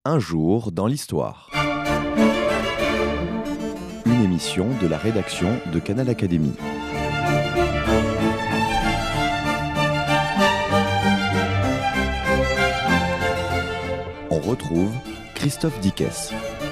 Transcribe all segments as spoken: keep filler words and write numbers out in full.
Un jour dans l'histoire. Une émission de la rédaction de Canal Académie. On retrouve Christophe Dickès.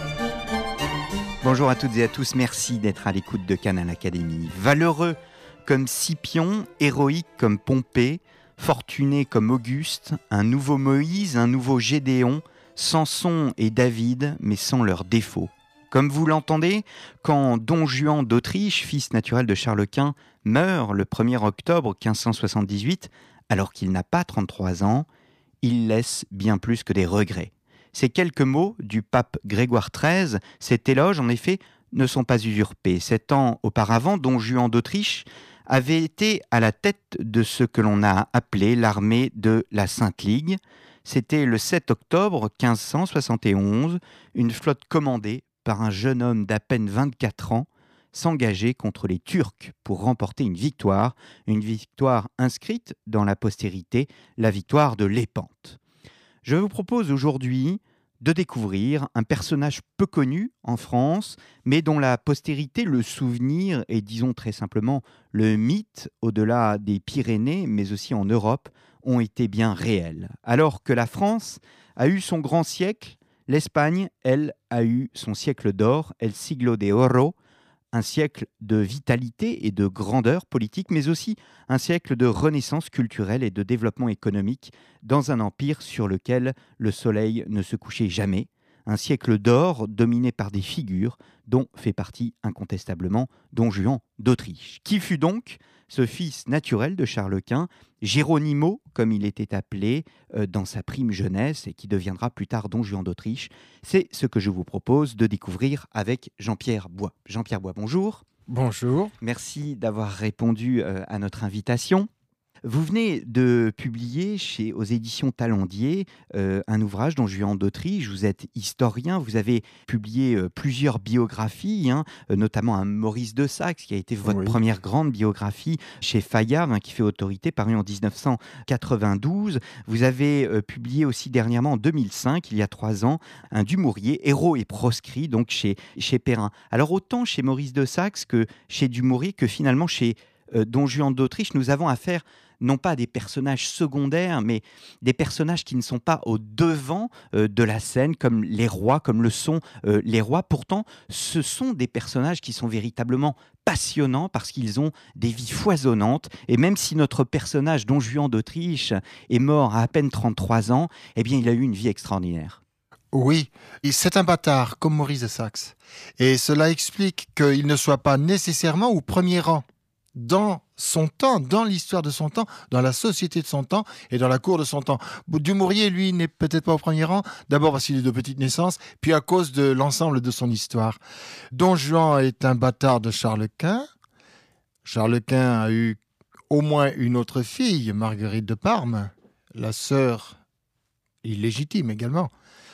Bonjour à toutes et à tous, merci d'être à l'écoute de Canal Académie. Valeureux comme Scipion, héroïque comme Pompée, fortuné comme Auguste, un nouveau Moïse, un nouveau Gédéon, Samson et David, mais sans leurs défauts. Comme vous l'entendez, quand Don Juan d'Autriche, fils naturel de Charles Quint, meurt le premier octobre quinze cent soixante-dix-huit, alors qu'il n'a pas trente-trois ans, il laisse bien plus que des regrets. Ces quelques mots du pape Grégoire treize, cet éloge en effet, ne sont pas usurpés. Sept ans auparavant, Don Juan d'Autriche avait été à la tête de ce que l'on a appelé l'armée de la Sainte Ligue. C'était le sept octobre quinze cent soixante et onze, une flotte commandée par un jeune homme d'à peine vingt-quatre ans s'engageait contre les Turcs pour remporter une victoire, une victoire inscrite dans la postérité, la victoire de Lépante. Je vous propose aujourd'hui de découvrir un personnage peu connu en France, mais dont la postérité, le souvenir et disons très simplement le mythe, au-delà des Pyrénées, mais aussi en Europe, ont été bien réels. Alors que la France a eu son grand siècle, l'Espagne, elle, a eu son siècle d'or, el siglo de oro, un siècle de vitalité et de grandeur politique, mais aussi un siècle de renaissance culturelle et de développement économique dans un empire sur lequel le soleil ne se couchait jamais. Un siècle d'or dominé par des figures dont fait partie incontestablement Don Juan d'Autriche. Qui fut donc ce fils naturel de Charles Quint, Geronimo, comme il était appelé euh, dans sa prime jeunesse et qui deviendra plus tard Don Juan d'Autriche? C'est ce que je vous propose de découvrir avec Jean-Pierre Bois. Jean-Pierre Bois, bonjour. Bonjour. Merci d'avoir répondu euh, à notre invitation. Vous venez de publier chez, aux éditions Talendier euh, un ouvrage, Don Juan d'Autriche. Vous êtes historien, vous avez publié euh, plusieurs biographies, hein, euh, notamment un Maurice de Saxe, qui a été votre Oui. première grande biographie chez Fayard, hein, qui fait autorité, paru en dix-neuf cent quatre-vingt-douze. Vous avez euh, publié aussi dernièrement, en deux mille cinq, il y a trois ans, un Dumouriez, Héros et proscrit, donc chez, chez Perrin. Alors autant chez Maurice de Saxe que chez Dumouriez, que finalement chez euh, Don Juan d'Autriche, nous avons affaire non pas des personnages secondaires, mais des personnages qui ne sont pas au devant euh, de la scène, comme les rois, comme le sont euh, les rois. Pourtant, ce sont des personnages qui sont véritablement passionnants parce qu'ils ont des vies foisonnantes. Et même si notre personnage, Don Juan d'Autriche, est mort à à peine trente-trois ans, eh bien, il a eu une vie extraordinaire. Oui, et c'est un bâtard comme Maurice de Saxe. Et cela explique qu'il ne soit pas nécessairement au premier rang dans son temps, dans l'histoire de son temps, dans la société de son temps et dans la cour de son temps. Dumouriez, lui, n'est peut-être pas au premier rang, d'abord parce qu'il est de petite naissance, puis à cause de l'ensemble de son histoire. Don Juan est un bâtard de Charles Quint. Charles Quint a eu au moins une autre fille, Marguerite de Parme, la sœur illégitime également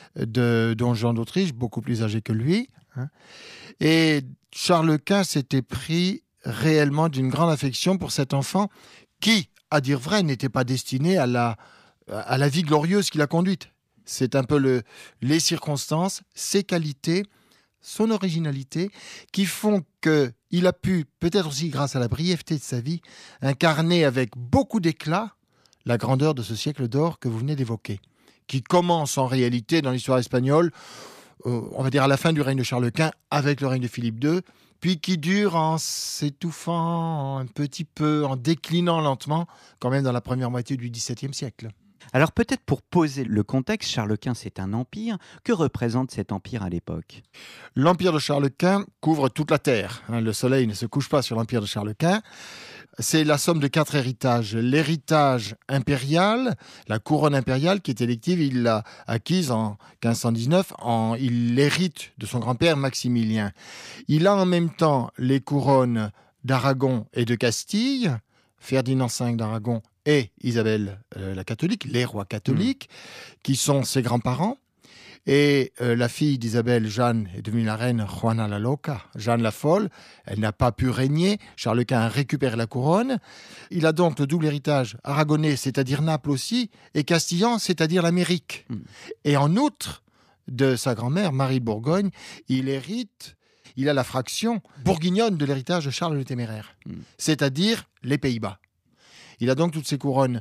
de Don Juan d'Autriche, beaucoup plus âgée que lui. Hein. Et Charles Quint s'était pris réellement d'une grande affection pour cet enfant qui, à dire vrai, n'était pas destiné à la, à la vie glorieuse qu'il a conduite. C'est un peu le, les circonstances, ses qualités, son originalité, qui font qu'il a pu, peut-être aussi grâce à la brièveté de sa vie, incarner avec beaucoup d'éclat la grandeur de ce siècle d'or que vous venez d'évoquer, qui commence en réalité dans l'histoire espagnole, euh, on va dire à la fin du règne de Charles Quint, avec le règne de Philippe deux, puis qui dure en s'étouffant un petit peu, en déclinant lentement, quand même dans la première moitié du dix-septième siècle. Alors peut-être pour poser le contexte, Charles Quint, c'est un empire. Que représente cet empire à l'époque ? L'empire de Charles Quint couvre toute la terre. Le soleil ne se couche pas sur l'empire de Charles Quint. C'est la somme de quatre héritages. L'héritage impérial, la couronne impériale qui est élective, il l'a acquise en quinze cent dix-neuf. En, il l'hérite de son grand-père Maximilien. Il a en même temps les couronnes d'Aragon et de Castille, Ferdinand cinq d'Aragon et Isabelle euh, la catholique, les rois catholiques, mmh. qui sont ses grands-parents. Et euh, la fille d'Isabelle, Jeanne, est devenue la reine Juana la Loca, Jeanne la folle. Elle n'a pas pu régner. Charles Quint a récupéré la couronne. Il a donc le double héritage aragonais, c'est-à-dire Naples aussi, et castillan, c'est-à-dire l'Amérique. Mm. Et en outre, de sa grand-mère, Marie de Bourgogne. Il hérite, il a la fraction bourguignonne de l'héritage de Charles le Téméraire, mmh. c'est-à-dire les Pays-Bas. Il a donc toutes ces couronnes.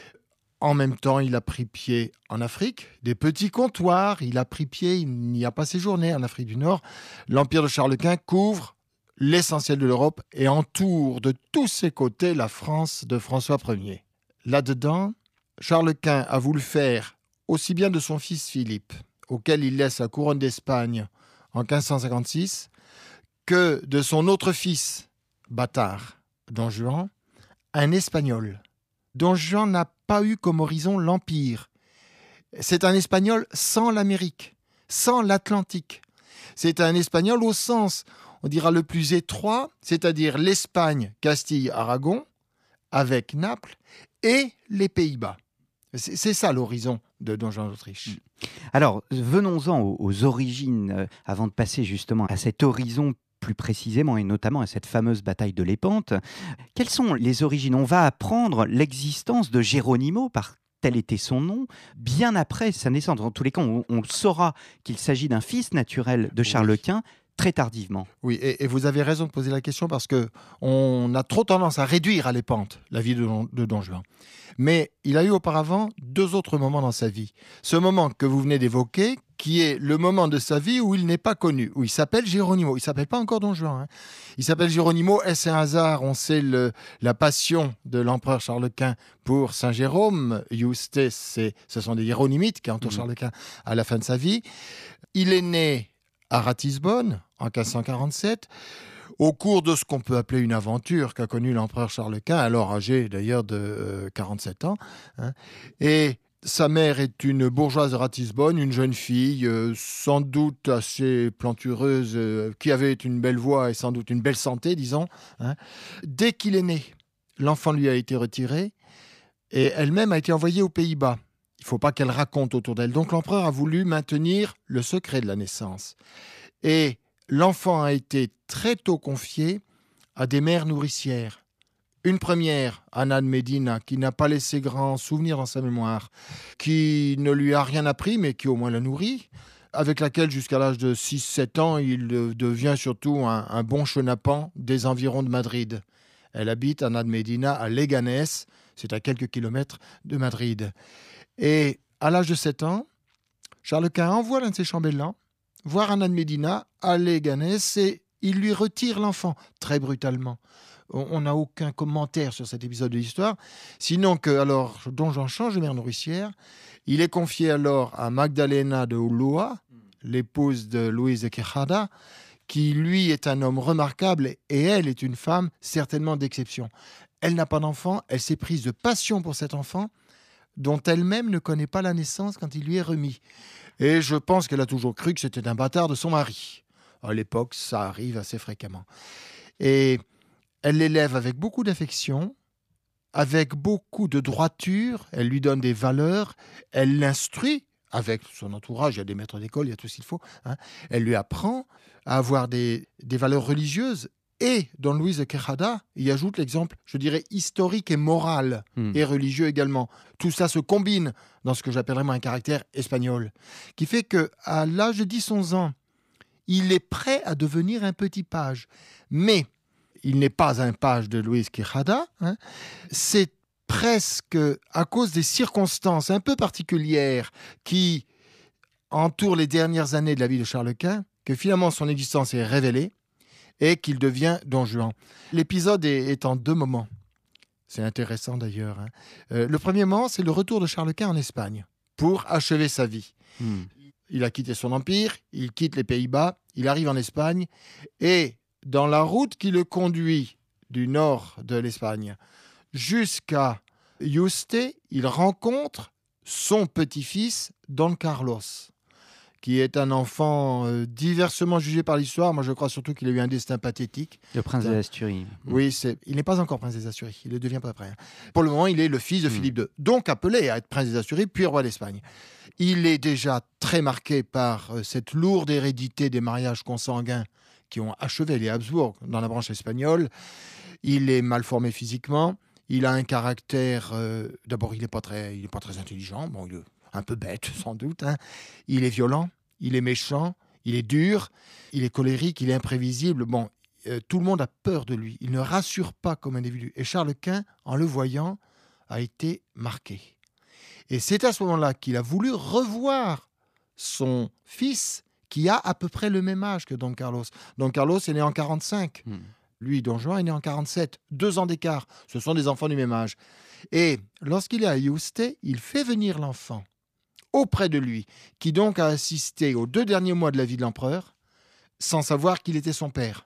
En même temps, il a pris pied en Afrique, des petits comptoirs. Il a pris pied, il n'y a pas séjourné en Afrique du Nord. L'empire de Charles Quint couvre l'essentiel de l'Europe et entoure de tous ses côtés la France de François Ier. Là-dedans, Charles Quint a voulu faire aussi bien de son fils Philippe, auquel il laisse la couronne d'Espagne en quinze cent cinquante-six, que de son autre fils, bâtard, Don Juan, un Espagnol. Don Juan n'a pas eu comme horizon l'Empire. C'est un Espagnol sans l'Amérique, sans l'Atlantique. C'est un Espagnol au sens, on dira, le plus étroit, c'est-à-dire l'Espagne, Castille, Aragon, avec Naples, et les Pays-Bas. C'est, c'est ça l'horizon de Don Juan d'Autriche. Alors, venons-en aux, aux origines, euh, avant de passer justement à cet horizon plus précisément, et notamment à cette fameuse bataille de Lépante. Quelles sont les origines ? On va apprendre l'existence de Geronimo, par tel était son nom, bien après sa naissance. Dans tous les cas, on, on saura qu'il s'agit d'un fils naturel de Charles Oui. Quint, très tardivement. Oui, et, et vous avez raison de poser la question parce qu'on a trop tendance à réduire à Lépante la vie de Don, de Don Juan. Mais il a eu auparavant deux autres moments dans sa vie. Ce moment que vous venez d'évoquer, qui est le moment de sa vie où il n'est pas connu, où il s'appelle Geronimo. Il ne s'appelle pas encore Don Juan. Hein. Il s'appelle Geronimo. Est-ce un hasard ? On sait le, la passion de l'empereur Charles Quint pour Saint Jérôme. Juste, c'est, ce sont des Hieronymites qui entourent mmh. Charles Quint à la fin de sa vie. Il est né à Ratisbonne en quinze cent quarante-sept, au cours de ce qu'on peut appeler une aventure qu'a connue l'empereur Charles Quint, alors âgé d'ailleurs de euh, quarante-sept ans. Hein. Et sa mère est une bourgeoise de Ratisbonne, une jeune fille, euh, sans doute assez plantureuse, euh, qui avait une belle voix et sans doute une belle santé, disons. Hein. Dès qu'il est né, l'enfant lui a été retiré et elle-même a été envoyée aux Pays-Bas. Il ne faut pas qu'elle raconte autour d'elle. Donc l'empereur a voulu maintenir le secret de la naissance. Et l'enfant a été très tôt confié à des mères nourricières. Une première, Anna de Medina, qui n'a pas laissé grand souvenir dans sa mémoire, qui ne lui a rien appris, mais qui au moins la nourrit, avec laquelle jusqu'à l'âge de six sept ans, il devient surtout un, un bon chenapan des environs de Madrid. Elle habite, Anna de Medina, à Leganés, c'est à quelques kilomètres de Madrid. Et à l'âge de sept ans, Charles Quint envoie l'un de ses chambellans voir Anna de Medina à Leganés et il lui retire l'enfant, très brutalement. On n'a aucun commentaire sur cet épisode de l'histoire, sinon que, alors, Don Juan change de mère nourricière. Il est confié alors à Magdalena de Ulloa, l'épouse de Luis de Quejada, qui, lui, est un homme remarquable et elle est une femme certainement d'exception. Elle n'a pas d'enfant, elle s'est prise de passion pour cet enfant, dont elle-même ne connaît pas la naissance quand il lui est remis. Et je pense qu'elle a toujours cru que c'était un bâtard de son mari. À l'époque, ça arrive assez fréquemment. Et elle l'élève avec beaucoup d'affection, avec beaucoup de droiture, elle lui donne des valeurs, elle l'instruit avec son entourage, il y a des maîtres d'école, il y a tout ce qu'il faut. Hein. Elle lui apprend à avoir des, des valeurs religieuses. Et dans Luis de Quejada, il ajoute l'exemple, je dirais, historique et moral, mmh. et religieux également. Tout ça se combine dans ce que j'appellerais moi un caractère espagnol, qui fait qu'à l'âge de dix onze ans, il est prêt à devenir un petit page. Mais il n'est pas un page de Luis Quejada, hein. C'est presque à cause des circonstances un peu particulières qui entourent les dernières années de la vie de Charles Quint que finalement son existence est révélée et qu'il devient Don Juan. L'épisode est, est en deux moments. C'est intéressant d'ailleurs. Hein. Euh, le premier moment, c'est le retour de Charles Quint en Espagne pour achever sa vie. Hmm. Il a quitté son empire, il quitte les Pays-Bas, il arrive en Espagne et dans la route qui le conduit du nord de l'Espagne jusqu'à Yuste, il rencontre son petit-fils Don Carlos, qui est un enfant euh, diversement jugé par l'histoire. Moi, je crois surtout qu'il a eu un destin pathétique. Le prince Donc, des Asturies. Oui, c'est... il n'est pas encore prince des Asturies. Il ne le devient pas après. Pour le moment, il est le fils de mmh. Philippe deux, donc appelé à être prince des Asturies, puis roi d'Espagne. Il est déjà très marqué par euh, cette lourde hérédité des mariages consanguins qui ont achevé les Habsbourg dans la branche espagnole. Il est mal formé physiquement. Il a un caractère... Euh, d'abord, il n'est pas très, il est pas très intelligent. Bon, il est un peu bête, sans doute. Hein. Il est violent. Il est méchant, il est dur, il est colérique, il est imprévisible. Bon, euh, tout le monde a peur de lui. Il ne rassure pas comme individu. Et Charles Quint, en le voyant, a été marqué. Et c'est à ce moment-là qu'il a voulu revoir son fils, qui a à peu près le même âge que Don Carlos. Don Carlos est né en quarante-cinq. Mmh. Lui, Don Juan, est né en quarante-sept. Deux ans d'écart. Ce sont des enfants du même âge. Et lorsqu'il est à Yuste, il fait venir l'enfant auprès de lui, qui donc a assisté aux deux derniers mois de la vie de l'empereur, sans savoir qu'il était son père.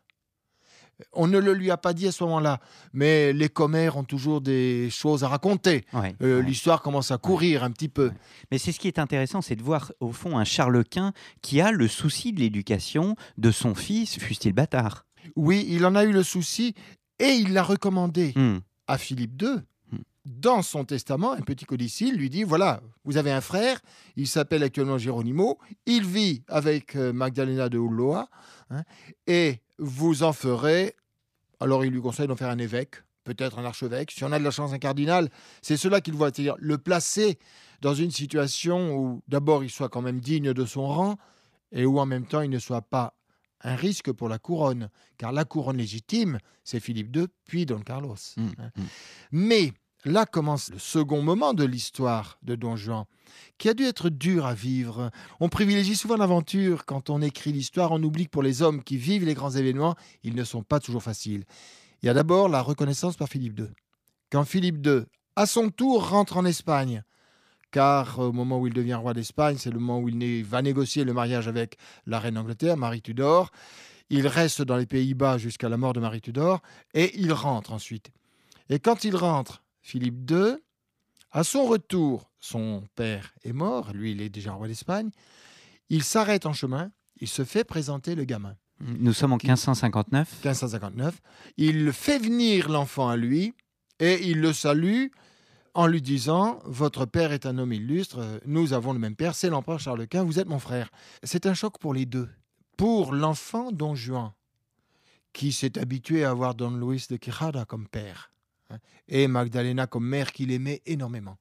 On ne le lui a pas dit à ce moment-là, mais les commères ont toujours des choses à raconter. Ouais, euh, ouais. L'histoire commence à courir ouais. un petit peu. Ouais. Mais c'est ce qui est intéressant, c'est de voir au fond un Charles Quint qui a le souci de l'éducation de son fils, fût-il bâtard. Oui, il en a eu le souci et il l'a recommandé mmh. à Philippe deux. Mmh. Dans son testament, un petit codicille lui dit, voilà, vous avez un frère, il s'appelle actuellement Geronimo, il vit avec euh, Magdalena de Ulloa, hein, et vous en ferez, alors il lui conseille d'en faire un évêque, peut-être un archevêque, si on a de la chance un cardinal, c'est cela qu'il voit, c'est-à-dire le placer dans une situation où d'abord il soit quand même digne de son rang, et où en même temps il ne soit pas un risque pour la couronne, car la couronne légitime, c'est Philippe deux, puis Don Carlos. Mmh, hein. mmh. Mais là commence le second moment de l'histoire de Don Juan, qui a dû être dur à vivre. On privilégie souvent l'aventure quand on écrit l'histoire. On oublie que pour les hommes qui vivent les grands événements, ils ne sont pas toujours faciles. Il y a d'abord la reconnaissance par Philippe deux. Quand Philippe deux, à son tour, rentre en Espagne, car au moment où il devient roi d'Espagne, c'est le moment où il va négocier le mariage avec la reine d'Angleterre, Marie Tudor. Il reste dans les Pays-Bas jusqu'à la mort de Marie Tudor, et il rentre ensuite. Et quand il rentre, Philippe deux, à son retour, son père est mort, lui il est déjà roi d'Espagne, il s'arrête en chemin, il se fait présenter le gamin. Nous sommes en quinze cent cinquante-neuf. quinze cent cinquante-neuf. Il fait venir l'enfant à lui et il le salue en lui disant « Votre père est un homme illustre, nous avons le même père, c'est l'empereur Charles Quint, vous êtes mon frère. » C'est un choc pour les deux. Pour l'enfant Don Juan, qui s'est habitué à avoir Don Luis de Quijada comme père, et Magdalena comme mère qu'il aimait énormément.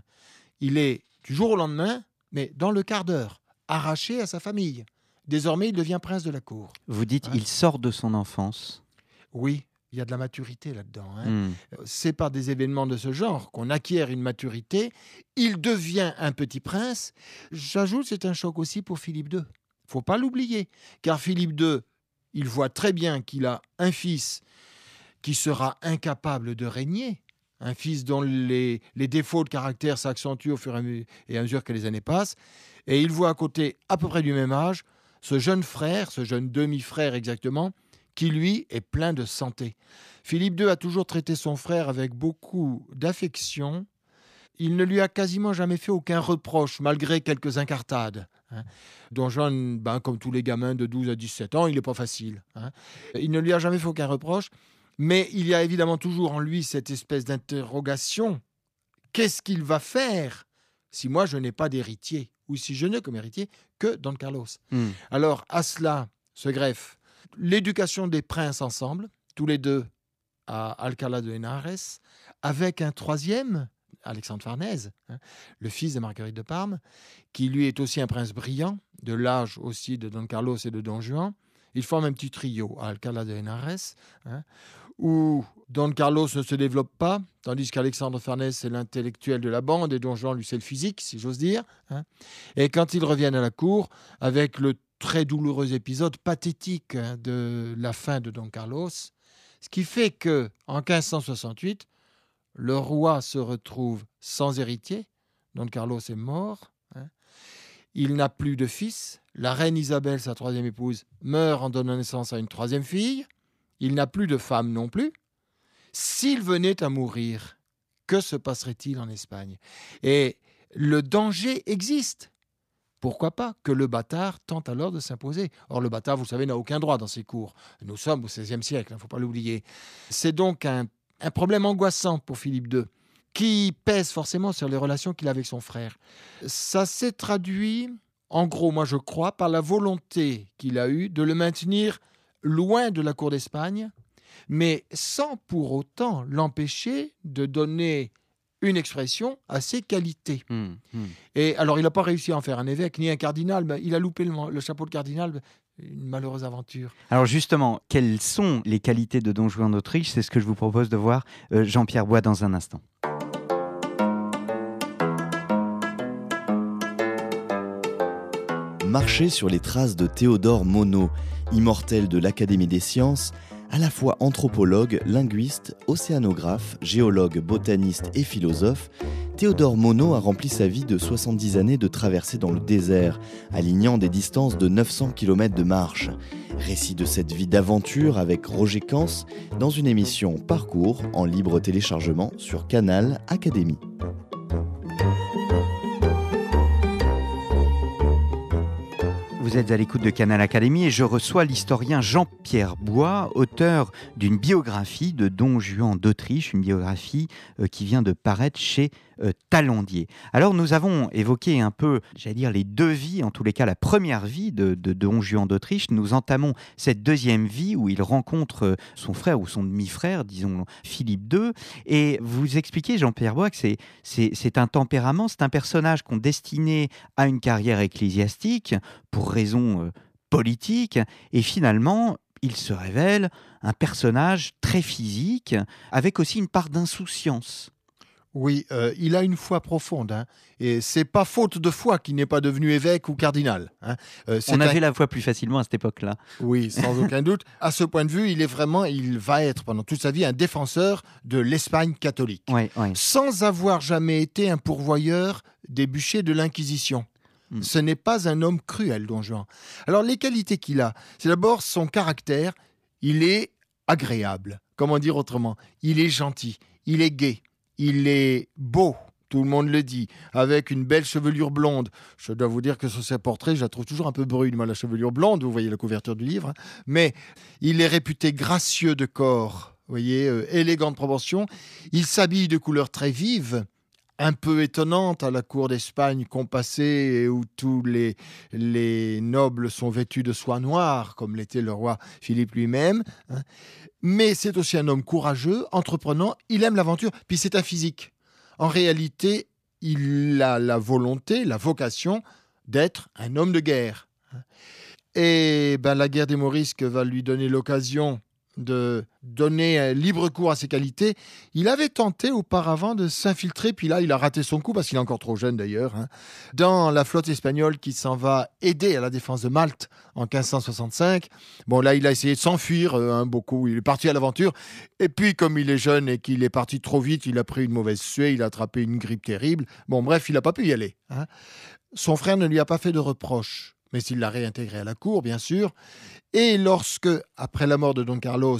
Il est du jour au lendemain, mais dans le quart d'heure, arraché à sa famille. Désormais, il devient prince de la cour. Vous dites, il sort de son enfance. Oui, il y a de la maturité là-dedans. Hein. Mm. C'est par des événements de ce genre qu'on acquiert une maturité. Il devient un petit prince. J'ajoute, c'est un choc aussi pour Philippe deux. Il ne faut pas l'oublier, car Philippe deux, il voit très bien qu'il a un fils qui sera incapable de régner, un fils dont les, les défauts de caractère s'accentuent au fur et à mesure que les années passent, et il voit à côté, à peu près du même âge, ce jeune frère, ce jeune demi-frère exactement, qui lui est plein de santé. Philippe deux a toujours traité son frère avec beaucoup d'affection. Il ne lui a quasiment jamais fait aucun reproche, malgré quelques incartades. Hein. Don Juan, ben, comme tous les gamins de douze à dix-sept ans, il n'est pas facile. Hein. Il ne lui a jamais fait aucun reproche. Mais il y a évidemment toujours en lui cette espèce d'interrogation. Qu'est-ce qu'il va faire si moi je n'ai pas d'héritier, ou si je n'ai comme héritier que Don Carlos? Mm. Alors à cela se greffe l'éducation des princes ensemble, tous les deux à Alcalá de Henares, avec un troisième, Alexandre Farnèse, hein, le fils de Marguerite de Parme, qui lui est aussi un prince brillant, de l'âge aussi de Don Carlos et de Don Juan. Ils forment un petit trio à Alcalá de Henares, hein, où Don Carlos ne se développe pas, tandis qu'Alexandre Farnèse, c'est l'intellectuel de la bande, et Don Juan, lui, c'est le physique, si j'ose dire. Hein. Et quand ils reviennent à la cour, avec le très douloureux épisode pathétique hein, de la fin de Don Carlos, ce qui fait qu'en quinze cent soixante-huit, le roi se retrouve sans héritier, Don Carlos est mort, hein. Il n'a plus de fils, la reine Isabelle, sa troisième épouse, meurt en donnant naissance à une troisième fille, il n'a plus de femme non plus. S'il venait à mourir, que se passerait-il en Espagne? Et le danger existe. Pourquoi pas que le bâtard tente alors de s'imposer? Or, le bâtard, vous savez, n'a aucun droit dans ces cours. Nous sommes au seizième siècle, il ne faut pas l'oublier. C'est donc un, un problème angoissant pour Philippe deux, qui pèse forcément sur les relations qu'il a avec son frère. Ça s'est traduit, en gros, moi je crois, par la volonté qu'il a eue de le maintenir loin de la cour d'Espagne, mais sans pour autant l'empêcher de donner une expression à ses qualités. Mmh, mmh. Et alors, il n'a pas réussi à en faire un évêque ni un cardinal, mais il a loupé le, le chapeau de cardinal. Une malheureuse aventure. Alors justement, quelles sont les qualités de Don Juan d'Autriche? C'est ce que je vous propose de voir, euh, Jean-Pierre Bois, dans un instant. Marcher sur les traces de Théodore Monod, immortel de l'Académie des sciences, à la fois anthropologue, linguiste, océanographe, géologue, botaniste et philosophe, Théodore Monod a rempli sa vie de soixante-dix années de traversée dans le désert, alignant des distances de neuf cents kilomètres de marche. Récit de cette vie d'aventure avec Roger Cans dans une émission Parcours en libre téléchargement sur Canal Académie. Vous êtes à l'écoute de Canal Académie et je reçois l'historien Jean-Pierre Bois, auteur d'une biographie de Don Juan d'Autriche, une biographie euh, qui vient de paraître chez euh, Talandier. Alors nous avons évoqué un peu, j'allais dire, les deux vies, en tous les cas la première vie de, de Don Juan d'Autriche. Nous entamons cette deuxième vie où il rencontre son frère ou son demi-frère, disons Philippe deux. Et vous expliquez, Jean-Pierre Bois, que c'est, c'est, c'est un tempérament, c'est un personnage qu'on destinait à une carrière ecclésiastique pour raisons euh, politiques, et finalement, il se révèle un personnage très physique, avec aussi une part d'insouciance. Oui, euh, il a une foi profonde, hein, et c'est pas faute de foi qu'il n'est pas devenu évêque ou cardinal. Hein. Euh, On avait un... la foi plus facilement à cette époque-là. Oui, sans aucun doute. À ce point de vue, il est vraiment, il va être pendant toute sa vie un défenseur de l'Espagne catholique, Ouais, ouais. sans avoir jamais été un pourvoyeur des bûchers de l'Inquisition. Mm. Ce n'est pas un homme cruel, Don Juan. Alors, les qualités qu'il a, c'est d'abord son caractère. Il est agréable. Comment dire autrement? Il est gentil, il est gai. Il est beau, tout le monde le dit, avec une belle chevelure blonde. Je dois vous dire que sur ses portraits, je la trouve toujours un peu brune, moi, la chevelure blonde, vous voyez la couverture du livre. Hein. Mais il est réputé gracieux de corps, vous voyez, euh, élégant de proportion. Il s'habille de couleurs très vives, un peu étonnantes à la cour d'Espagne compassée, où tous les, les nobles sont vêtus de soie noire, comme l'était le roi Philippe lui-même. Hein. Mais c'est aussi un homme courageux, entreprenant, il aime l'aventure, puis c'est un physique. En réalité, il a la volonté, la vocation d'être un homme de guerre. Et ben, la guerre des Morisques va lui donner l'occasion de donner un libre cours à ses qualités. Il avait tenté auparavant de s'infiltrer, puis là, il a raté son coup, parce qu'il est encore trop jeune d'ailleurs, hein, dans la flotte espagnole qui s'en va aider à la défense de Malte en quinze cent soixante-cinq. Bon, là, il a essayé de s'enfuir, euh, hein, beaucoup. Il est parti à l'aventure. Et puis, comme il est jeune et qu'il est parti trop vite, il a pris une mauvaise suée, il a attrapé une grippe terrible. Bon, bref, il n'a pas pu y aller. Hein. Son frère ne lui a pas fait de reproches, mais il l'a réintégré à la cour, bien sûr. Et lorsque, après la mort de Don Carlos,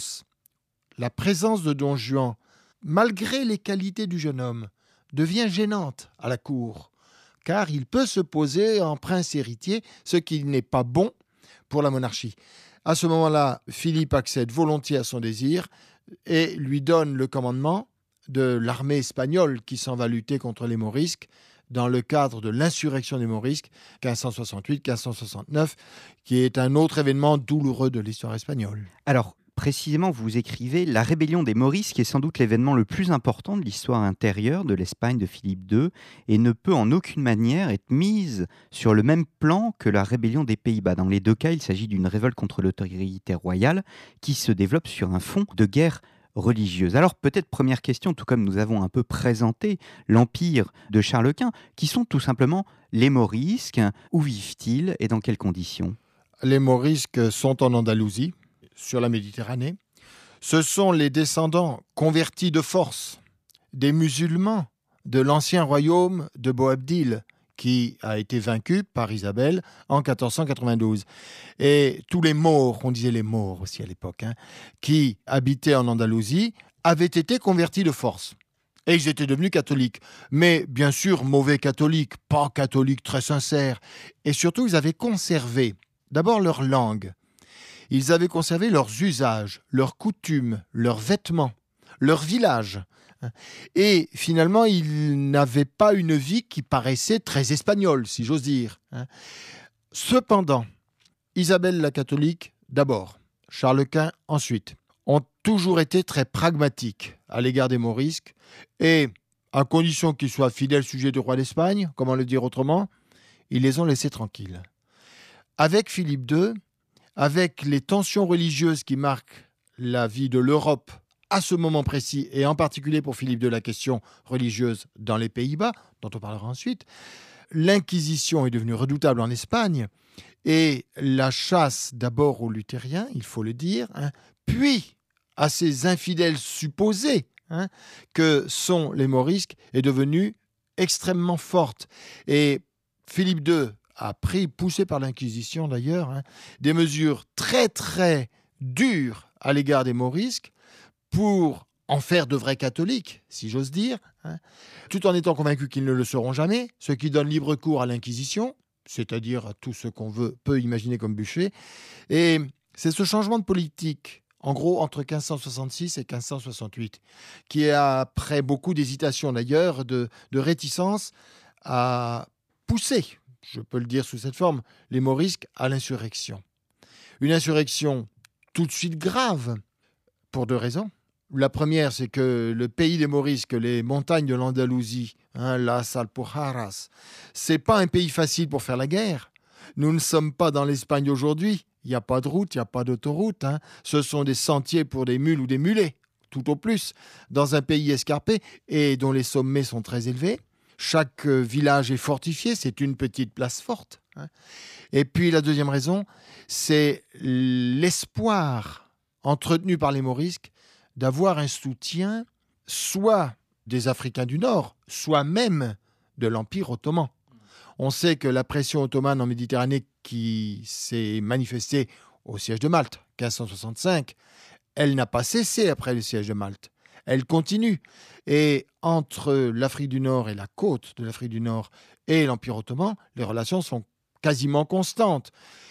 la présence de Don Juan, malgré les qualités du jeune homme, devient gênante à la cour, car il peut se poser en prince héritier, ce qui n'est pas bon pour la monarchie. À ce moment-là, Philippe accède volontiers à son désir et lui donne le commandement de l'armée espagnole qui s'en va lutter contre les Morisques, dans le cadre de l'insurrection des Morisques, quinze cent soixante-huit quinze cent soixante-neuf, qui est un autre événement douloureux de l'histoire espagnole. Alors, précisément, vous écrivez « La rébellion des Morisques est sans doute l'événement le plus important de l'histoire intérieure de l'Espagne de Philippe deux et ne peut en aucune manière être mise sur le même plan que la rébellion des Pays-Bas. Dans les deux cas, il s'agit d'une révolte contre l'autorité royale qui se développe sur un fond de guerre religieuse. Alors peut-être première question, tout comme nous avons un peu présenté l'empire de Charles Quint, qui sont tout simplement les Morisques. Où vivent-ils et dans quelles conditions? Les Morisques sont en Andalousie, sur la Méditerranée. Ce sont les descendants convertis de force des musulmans de l'ancien royaume de Boabdil, qui a été vaincu par Isabelle en quatorze cent quatre-vingt-douze. Et tous les Maures, on disait les Maures aussi à l'époque, hein, qui habitaient en Andalousie, avaient été convertis de force. Et ils étaient devenus catholiques. Mais bien sûr, mauvais catholiques, pas catholiques très sincères. Et surtout, ils avaient conservé d'abord leur langue. Ils avaient conservé leurs usages, leurs coutumes, leurs vêtements, leur village. Et finalement, ils n'avaient pas une vie qui paraissait très espagnole, si j'ose dire. Cependant, Isabelle la catholique, d'abord, Charles Quint, ensuite, ont toujours été très pragmatiques à l'égard des Morisques et à condition qu'ils soient fidèles sujets du roi d'Espagne, comment le dire autrement, ils les ont laissés tranquilles. Avec Philippe deux, avec les tensions religieuses qui marquent la vie de l'Europe à ce moment précis, et en particulier pour Philippe deux, la question religieuse dans les Pays-Bas, dont on parlera ensuite, l'Inquisition est devenue redoutable en Espagne, et la chasse d'abord aux luthériens, il faut le dire, hein, puis à ces infidèles supposés hein, que sont les morisques, est devenue extrêmement forte. Et Philippe deux a pris, poussé par l'Inquisition d'ailleurs, hein, des mesures très très dures à l'égard des morisques pour en faire de vrais catholiques, si j'ose dire, hein, tout en étant convaincu qu'ils ne le seront jamais, ce qui donne libre cours à l'Inquisition, c'est-à-dire à tout ce qu'on veut, peut imaginer comme bûcher. Et c'est ce changement de politique, en gros entre quinze cent soixante-six et quinze cent soixante-huit, qui, après beaucoup d'hésitation d'ailleurs, de, de réticence, a poussé, je peux le dire sous cette forme, les morisques à l'insurrection. Une insurrection tout de suite grave, pour deux raisons. La première, c'est que le pays des morisques, les montagnes de l'Andalousie, hein, Las Alpujarras, c'est pas un pays facile pour faire la guerre. Nous ne sommes pas dans l'Espagne aujourd'hui. Il n'y a pas de route, il n'y a pas d'autoroute. Hein. Ce sont des sentiers pour des mules ou des mulets, tout au plus, dans un pays escarpé et dont les sommets sont très élevés. Chaque village est fortifié, c'est une petite place forte. Hein. Et puis la deuxième raison, c'est l'espoir entretenu par les morisques d'avoir un soutien soit des Africains du Nord, soit même de l'Empire ottoman. On sait que la pression ottomane en Méditerranée qui s'est manifestée au siège de Malte, quinze cent soixante-cinq, elle n'a pas cessé après le siège de Malte. Elle continue. Et entre l'Afrique du Nord et la côte de l'Afrique du Nord et l'Empire ottoman, les relations sont quasiment constantes.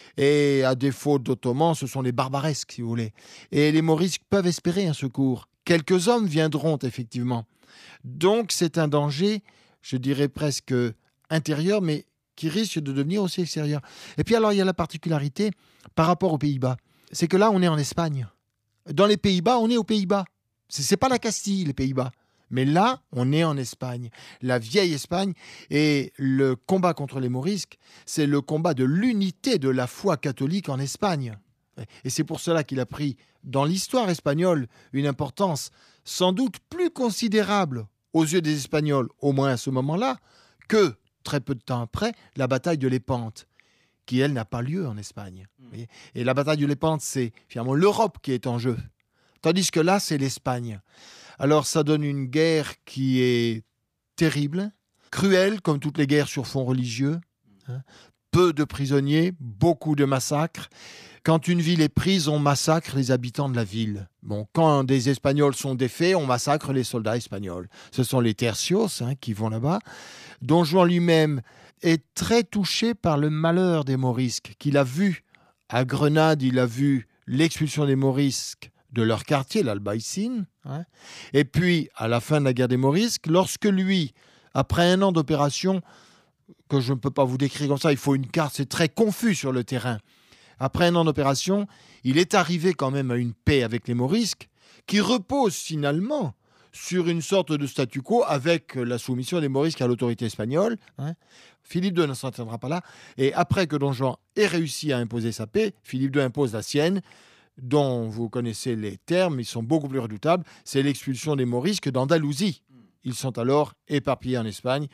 Et à défaut d'Ottomans, ce sont les barbaresques, si vous voulez. Et les morisques peuvent espérer un secours. Quelques hommes viendront, effectivement. Donc, c'est un danger, je dirais presque intérieur, mais qui risque de devenir aussi extérieur. Et puis, alors, il y a la particularité par rapport aux Pays-Bas. C'est que là, on est en Espagne. Dans les Pays-Bas, on est aux Pays-Bas. Ce n'est pas la Castille, les Pays-Bas. Mais là, on est en Espagne, la vieille Espagne, et le combat contre les morisques, c'est le combat de l'unité de la foi catholique en Espagne. Et c'est pour cela qu'il a pris, dans l'histoire espagnole, une importance sans doute plus considérable aux yeux des Espagnols, au moins à ce moment-là, que, très peu de temps après, la bataille de Lépante, qui, elle, n'a pas lieu en Espagne. Et la bataille de Lépante, c'est finalement l'Europe qui est en jeu. Tandis que là, c'est l'Espagne. Alors ça donne une guerre qui est terrible, cruelle, comme toutes les guerres sur fond religieux. Hein. Peu de prisonniers, beaucoup de massacres. Quand une ville est prise, on massacre les habitants de la ville. Bon, quand des Espagnols sont défaits, on massacre les soldats espagnols. Ce sont les tercios hein, qui vont là-bas. Don Juan lui-même est très touché par le malheur des morisques, qu'il a vu à Grenade, il a vu l'expulsion des morisques de leur quartier, l'Albaïcine. Hein. Et puis, à la fin de la guerre des morisques, lorsque lui, après un an d'opération, que je ne peux pas vous décrire comme ça, il faut une carte, c'est très confus sur le terrain. Après un an d'opération, il est arrivé quand même à une paix avec les morisques, qui repose finalement sur une sorte de statu quo avec la soumission des morisques à l'autorité espagnole. Hein. Philippe deux ne s'en tiendra pas là. Et après que Don Juan ait réussi à imposer sa paix, Philippe deux impose la sienne, dont vous connaissez les termes, ils sont beaucoup plus redoutables, c'est l'expulsion des morisques d'Andalousie. Ils sont alors éparpillés en Espagne.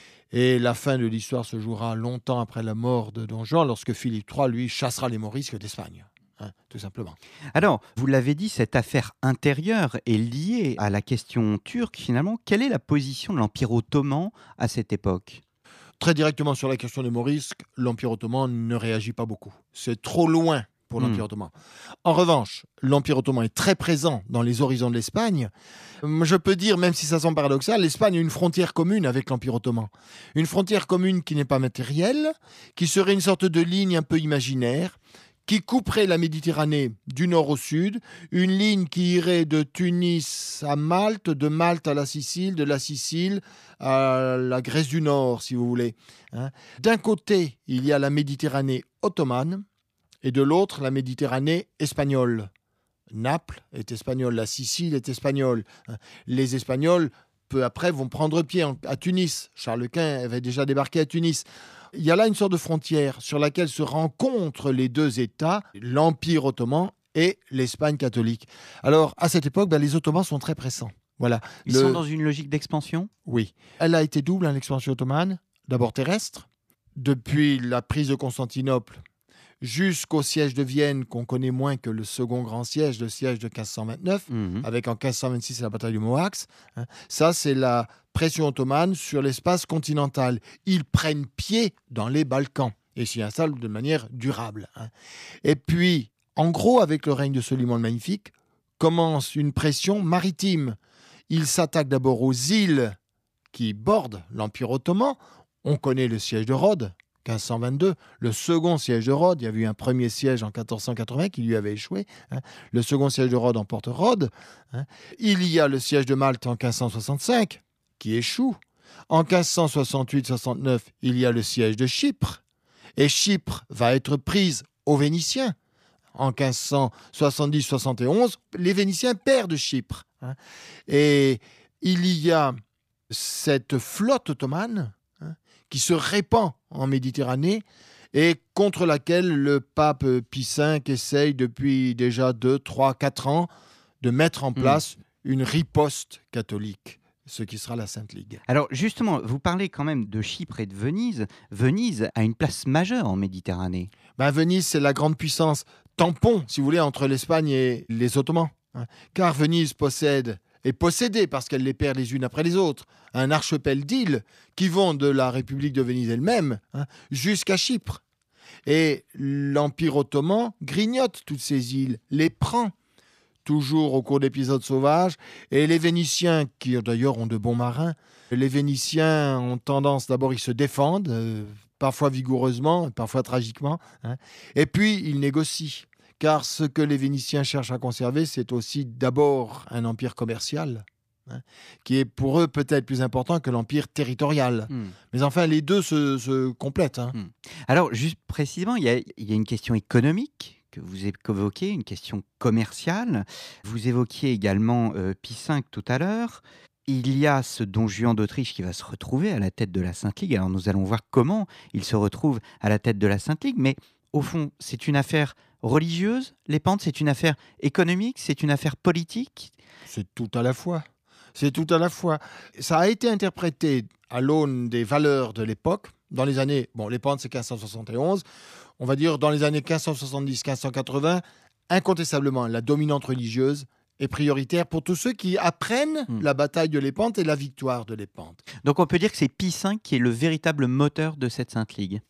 Et la fin de l'histoire se jouera longtemps après la mort de Don Juan, lorsque Philippe trois, lui, chassera les morisques d'Espagne. Hein, tout simplement. Alors, vous l'avez dit, cette affaire intérieure est liée à la question turque, finalement. Quelle est la position de l'Empire ottoman à cette époque ? Très directement sur la question des morisques, l'Empire ottoman ne réagit pas beaucoup. C'est trop loin pour l'Empire mmh. ottoman. En revanche, l'Empire ottoman est très présent dans les horizons de l'Espagne. Je peux dire, même si ça semble paradoxal, l'Espagne a une frontière commune avec l'Empire ottoman. Une frontière commune qui n'est pas matérielle, qui serait une sorte de ligne un peu imaginaire, qui couperait la Méditerranée du nord au sud, une ligne qui irait de Tunis à Malte, de Malte à la Sicile, de la Sicile à la Grèce du Nord, si vous voulez. Hein. D'un côté, il y a la Méditerranée ottomane, et de l'autre, la Méditerranée espagnole. Naples est espagnole, la Sicile est espagnole. Les Espagnols peu après, vont prendre pied en, à Tunis. Charles Quint avait déjà débarqué à Tunis. Il y a là une sorte de frontière sur laquelle se rencontrent les deux États, l'Empire ottoman et l'Espagne catholique. Alors, à cette époque, ben, les Ottomans sont très pressants. Voilà. Ils Le... sont dans une logique d'expansion ? Oui. Elle a été double, hein, l'expansion ottomane. D'abord terrestre, depuis la prise de Constantinople jusqu'au siège de Vienne, qu'on connaît moins que le second grand siège, le siège de quinze cent vingt-neuf, mmh. avec en quinze cent vingt-six la bataille de Mohacs. Hein. Ça, c'est la pression ottomane sur l'espace continental. Ils prennent pied dans les Balkans et s'y installent de manière durable. Hein. Et puis, en gros, avec le règne de Soliman le Magnifique, commence une pression maritime. Ils s'attaquent d'abord aux îles qui bordent l'Empire ottoman. On connaît le siège de Rhodes, quinze cent vingt-deux, le second siège de Rhodes. Il y avait eu un premier siège en quatorze cent quatre-vingts qui lui avait échoué. Hein. Le second siège de Rhodes emporte Rhodes. Hein. Il y a le siège de Malte en quinze cent soixante-cinq qui échoue. En quinze cent soixante-huit soixante-neuf, il y a le siège de Chypre. Et Chypre va être prise aux Vénitiens. En quinze cent soixante-dix soixante et onze, les Vénitiens perdent Chypre. Hein. Et il y a cette flotte ottomane hein, qui se répand en Méditerranée et contre laquelle le pape Pie cinq essaye depuis déjà deux, trois, quatre ans de mettre en place mmh. une riposte catholique, ce qui sera la Sainte Ligue. Alors justement, vous parlez quand même de Chypre et de Venise. Venise a une place majeure en Méditerranée. Ben, Venise, c'est la grande puissance tampon, si vous voulez, entre l'Espagne et les Ottomans. Hein. Car Venise possède, est possédée, parce qu'elle les perd les unes après les autres, un archipel d'îles qui vont de la République de Venise elle-même hein, jusqu'à Chypre. Et l'Empire ottoman grignote toutes ces îles, les prend, toujours au cours d'épisodes sauvages. Et les Vénitiens, qui d'ailleurs ont de bons marins, les Vénitiens ont tendance, d'abord, ils se défendent, euh, parfois vigoureusement, parfois tragiquement, hein, et puis ils négocient. Car ce que les Vénitiens cherchent à conserver, c'est aussi d'abord un empire commercial, hein, qui est pour eux peut-être plus important que l'empire territorial. Mmh. Mais enfin, les deux se, se complètent. Hein. Mmh. Alors, juste précisément, il y a, il y a une question économique que vous évoquez, une question commerciale. Vous évoquiez également euh, Pie cinq tout à l'heure. Il y a ce Don Juan d'Autriche qui va se retrouver à la tête de la Sainte Ligue. Alors, nous allons voir comment il se retrouve à la tête de la Sainte Ligue. Mais au fond, c'est une affaire religieuse, les Pentes, c'est une affaire économique, c'est une affaire politique. C'est tout à la fois. C'est tout à la fois. Ça a été interprété à l'aune des valeurs de l'époque, dans les années, bon, les Pentes, c'est quinze cent soixante et onze, on va dire dans les années quinze cent soixante-dix quinze cent quatre-vingts, incontestablement, la dominante religieuse est prioritaire pour tous ceux qui apprennent mmh. la bataille de Lépante et la victoire de Lépante. Donc on peut dire que c'est Pie cinq qui est le véritable moteur de cette Sainte Ligue.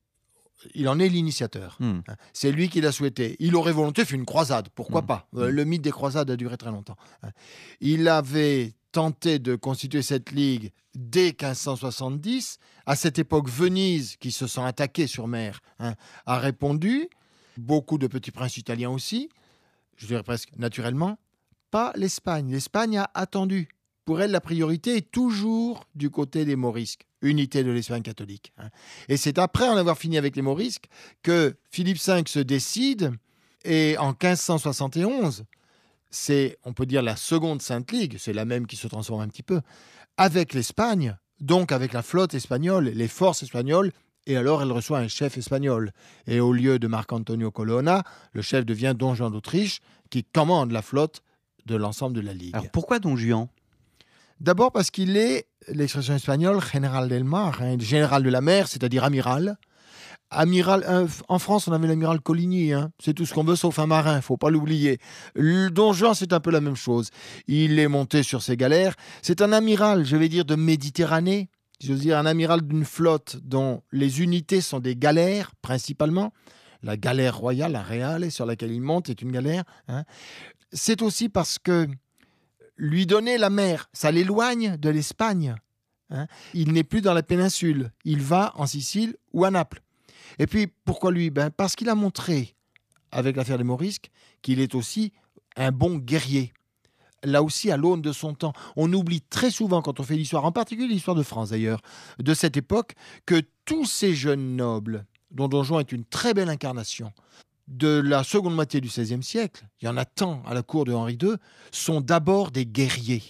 Il en est l'initiateur. Mmh. C'est lui qui l'a souhaité. Il aurait volontiers fait une croisade, pourquoi mmh. pas. Euh, le mythe des croisades a duré très longtemps. Il avait tenté de constituer cette ligue dès quinze cent soixante-dix. À cette époque, Venise, qui se sent attaquée sur mer, hein, a répondu. Beaucoup de petits princes italiens aussi. Je dirais presque naturellement. Pas l'Espagne. L'Espagne a attendu. Pour elle, la priorité est toujours du côté des Morisques, unité de l'Espagne catholique. Et c'est après en avoir fini avec les Morisques que Philippe cinq se décide, et en quinze cent soixante et onze, c'est, on peut dire, la seconde Sainte Ligue, c'est la même qui se transforme un petit peu, avec l'Espagne, donc avec la flotte espagnole, les forces espagnoles, et alors elle reçoit un chef espagnol. Et au lieu de Marc-Antonio Colonna, le chef devient Don Juan d'Autriche, qui commande la flotte de l'ensemble de la Ligue. Alors pourquoi Don Juan ? D'abord parce qu'il est, l'expression espagnole, général del mar, hein, général de la mer, c'est-à-dire amiral. Amiral, euh, en France, on avait l'amiral Coligny, hein, c'est tout ce qu'on veut sauf un marin, il ne faut pas l'oublier. Le Don Juan, c'est un peu la même chose. Il est monté sur ses galères. C'est un amiral, je vais dire, de Méditerranée, je veux dire un amiral d'une flotte dont les unités sont des galères, principalement. La galère royale, la Reale, sur laquelle il monte, est une galère. Hein. C'est aussi parce que lui donner la mer, ça l'éloigne de l'Espagne. Hein. Il n'est plus dans la péninsule. Il va en Sicile ou à Naples. Et puis, pourquoi lui ? Ben, parce qu'il a montré, avec l'affaire des Morisques, qu'il est aussi un bon guerrier. Là aussi, à l'aune de son temps. On oublie très souvent, quand on fait l'histoire, en particulier l'histoire de France d'ailleurs, de cette époque, que tous ces jeunes nobles, dont Don Juan est une très belle incarnation, de la seconde moitié du seizième siècle, il y en a tant à la cour de Henri deux, sont d'abord des guerriers.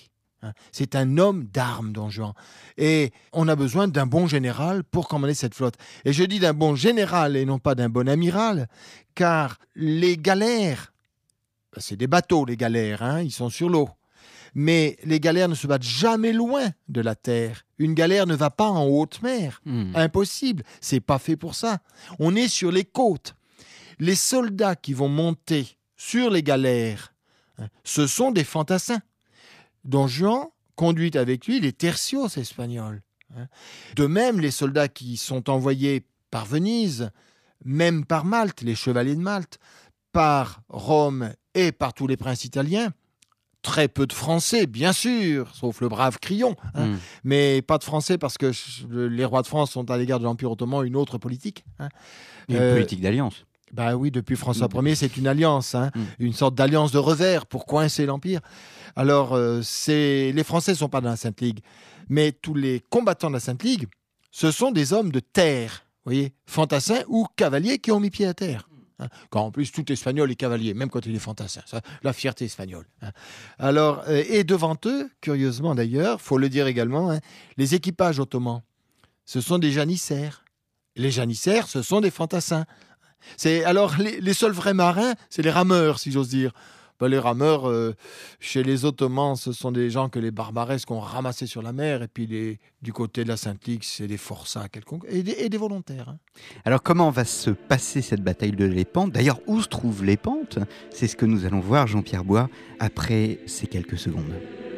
C'est un homme d'armes, Don Juan. Et on a besoin d'un bon général pour commander cette flotte. Et je dis d'un bon général et non pas d'un bon amiral, car les galères, c'est des bateaux, les galères, hein, ils sont sur l'eau. Mais les galères ne se battent jamais loin de la terre. Une galère ne va pas en haute mer. Mmh. Impossible. C'est pas fait pour ça. On est sur les côtes. Les soldats qui vont monter sur les galères, hein, ce sont des fantassins. Don Juan conduit avec lui les tercios espagnols. Hein. De même, les soldats qui sont envoyés par Venise, même par Malte, les chevaliers de Malte, par Rome et par tous les princes italiens, très peu de Français, bien sûr, sauf le brave Crillon, hein, mmh. mais pas de Français parce que les rois de France ont à l'égard de l'Empire ottoman une autre politique. Hein. Une euh, politique d'alliance. Bah oui, depuis François Ier, c'est une alliance, hein, mmh. une sorte d'alliance de revers pour coincer l'Empire. Alors, euh, c'est... les Français ne sont pas dans la Sainte Ligue, mais tous les combattants de la Sainte Ligue, ce sont des hommes de terre, vous voyez, fantassins ou cavaliers qui ont mis pied à terre. Hein, quand en plus tout espagnol est cavalier, même quand il est fantassin, ça, la fierté espagnole. Hein. Alors, euh, et devant eux, curieusement d'ailleurs, faut le dire également, hein, les équipages ottomans, ce sont des janissaires. Les janissaires, ce sont des fantassins. C'est, alors, les, les seuls vrais marins, c'est les rameurs, si j'ose dire. Ben, les rameurs, euh, chez les Ottomans, ce sont des gens que les barbaresques ont ramassés sur la mer. Et puis, les, du côté de la Sainte-Ligue, c'est des forçats quelconques et des, et des volontaires. Hein. Alors, comment va se passer cette bataille de Lépante ? D'ailleurs, où se trouvent Lépante ? C'est ce que nous allons voir, Jean-Pierre Bois, après ces quelques secondes.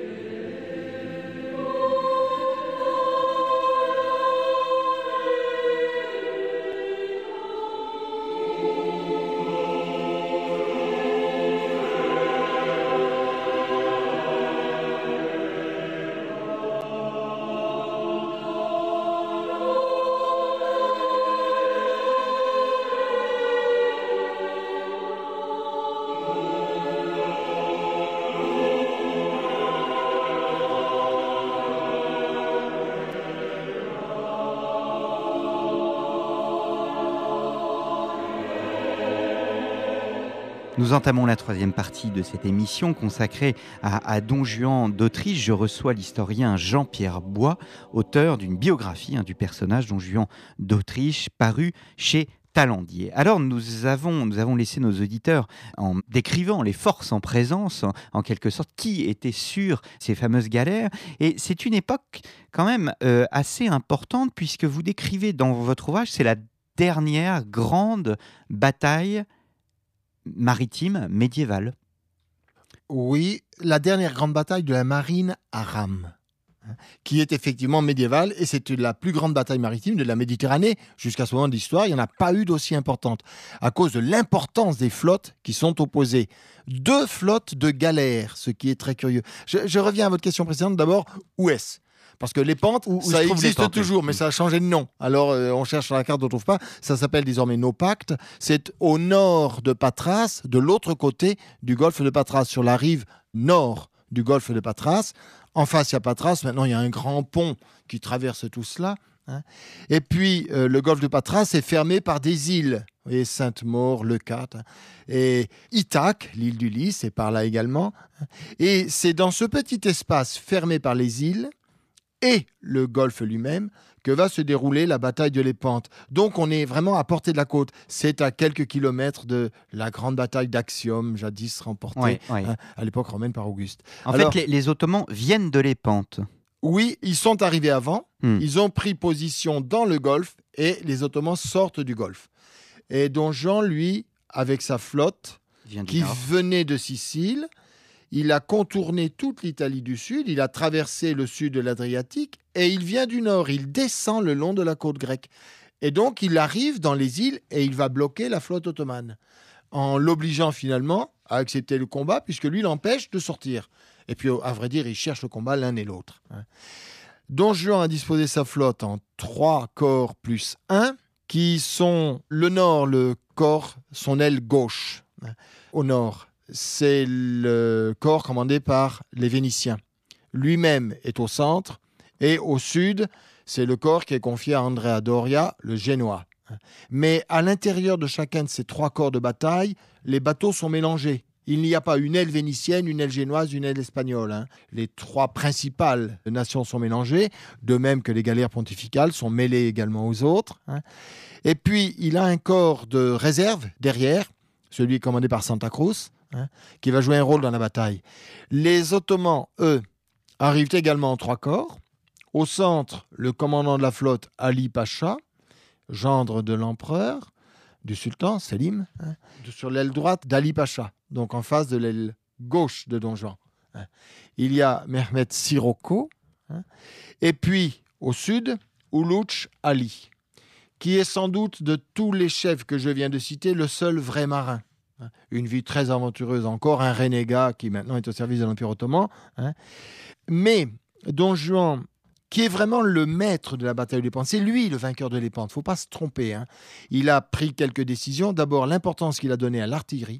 Nous entamons la troisième partie de cette émission consacrée à, à Don Juan d'Autriche. Je reçois l'historien Jean-Pierre Bois, auteur d'une biographie hein, du personnage Don Juan d'Autriche, paru chez Talandier. Alors nous avons, nous avons laissé nos auditeurs en décrivant les forces en présence, en, en quelque sorte, qui était sur ces fameuses galères. Et c'est une époque quand même euh, assez importante puisque vous décrivez dans votre ouvrage, c'est la dernière grande bataille maritime médiévale. Oui, la dernière grande bataille de la marine à rames, hein, qui est effectivement médiévale, et c'est la plus grande bataille maritime de la Méditerranée. Jusqu'à ce moment de l'histoire, il n'y en a pas eu d'aussi importante, à cause de l'importance des flottes qui sont opposées. Deux flottes de galères, ce qui est très curieux. Je, je reviens à votre question précédente. D'abord, où est-ce ? Parce que Lépante, où, où ça existe Lépante, toujours, oui. mais ça a changé de nom. Alors, euh, on cherche sur la carte, on ne trouve pas. Ça s'appelle désormais Naupacte. C'est au nord de Patras, de l'autre côté du golfe de Patras, sur la rive nord du golfe de Patras. En face, il y a Patras. Maintenant, il y a un grand pont qui traverse tout cela. Hein. Et puis, euh, le golfe de Patras est fermé par des îles. Vous voyez, Sainte-Maure, Leucate, hein. Et Ithaque, l'île du Lys, est par là également. Et c'est dans ce petit espace fermé par les îles et le golfe lui-même, que va se dérouler la bataille de Lépante. Donc on est vraiment à portée de la côte. C'est à quelques kilomètres de la grande bataille d'Actium, jadis remportée oui, oui. Hein, à l'époque romaine par Auguste. En Alors, fait, les, les Ottomans viennent de Lépante. Oui, ils sont arrivés avant, hmm. ils ont pris position dans le golfe et les Ottomans sortent du golfe. Et Don Juan, lui, avec sa flotte, qui nord. venait de Sicile, il a contourné toute l'Italie du Sud, il a traversé le sud de l'Adriatique et il vient du nord, il descend le long de la côte grecque. Et donc, il arrive dans les îles et il va bloquer la flotte ottomane en l'obligeant finalement à accepter le combat puisque lui l'empêche de sortir. Et puis, à vrai dire, ils cherchent le combat l'un et l'autre. Don Juan a disposé sa flotte en trois corps plus un qui sont le nord, le corps, son aile gauche. Au nord, c'est le corps commandé par les Vénitiens. Lui-même est au centre et au sud, c'est le corps qui est confié à Andrea Doria, le Génois. Mais à l'intérieur de chacun de ces trois corps de bataille, les bateaux sont mélangés. Il n'y a pas une aile vénitienne, une aile génoise, une aile espagnole. Hein. Les trois principales nations sont mélangées, de même que les galères pontificales sont mêlées également aux autres. Hein. Et puis, il a un corps de réserve derrière, celui commandé par Santa Cruz, hein, qui va jouer un rôle dans la bataille. Les Ottomans, eux, arrivent également en trois corps. Au centre, le commandant de la flotte, Ali Pacha, gendre de l'empereur, du sultan, Selim, hein, sur l'aile droite d'Ali Pacha, donc en face de l'aile gauche de Don Juan. Hein. Il y a Mehmet Sirocco, hein, et puis au sud, Oulouch Ali, qui est sans doute de tous les chefs que je viens de citer le seul vrai marin. Hein. Une vie très aventureuse encore, un renégat qui maintenant est au service de l'Empire ottoman. Hein. Mais Don Juan, qui est vraiment le maître de la bataille de Lépante. C'est lui le vainqueur de Lépante, il ne faut pas se tromper. Hein. Il a pris quelques décisions. D'abord, l'importance qu'il a donnée à l'artillerie.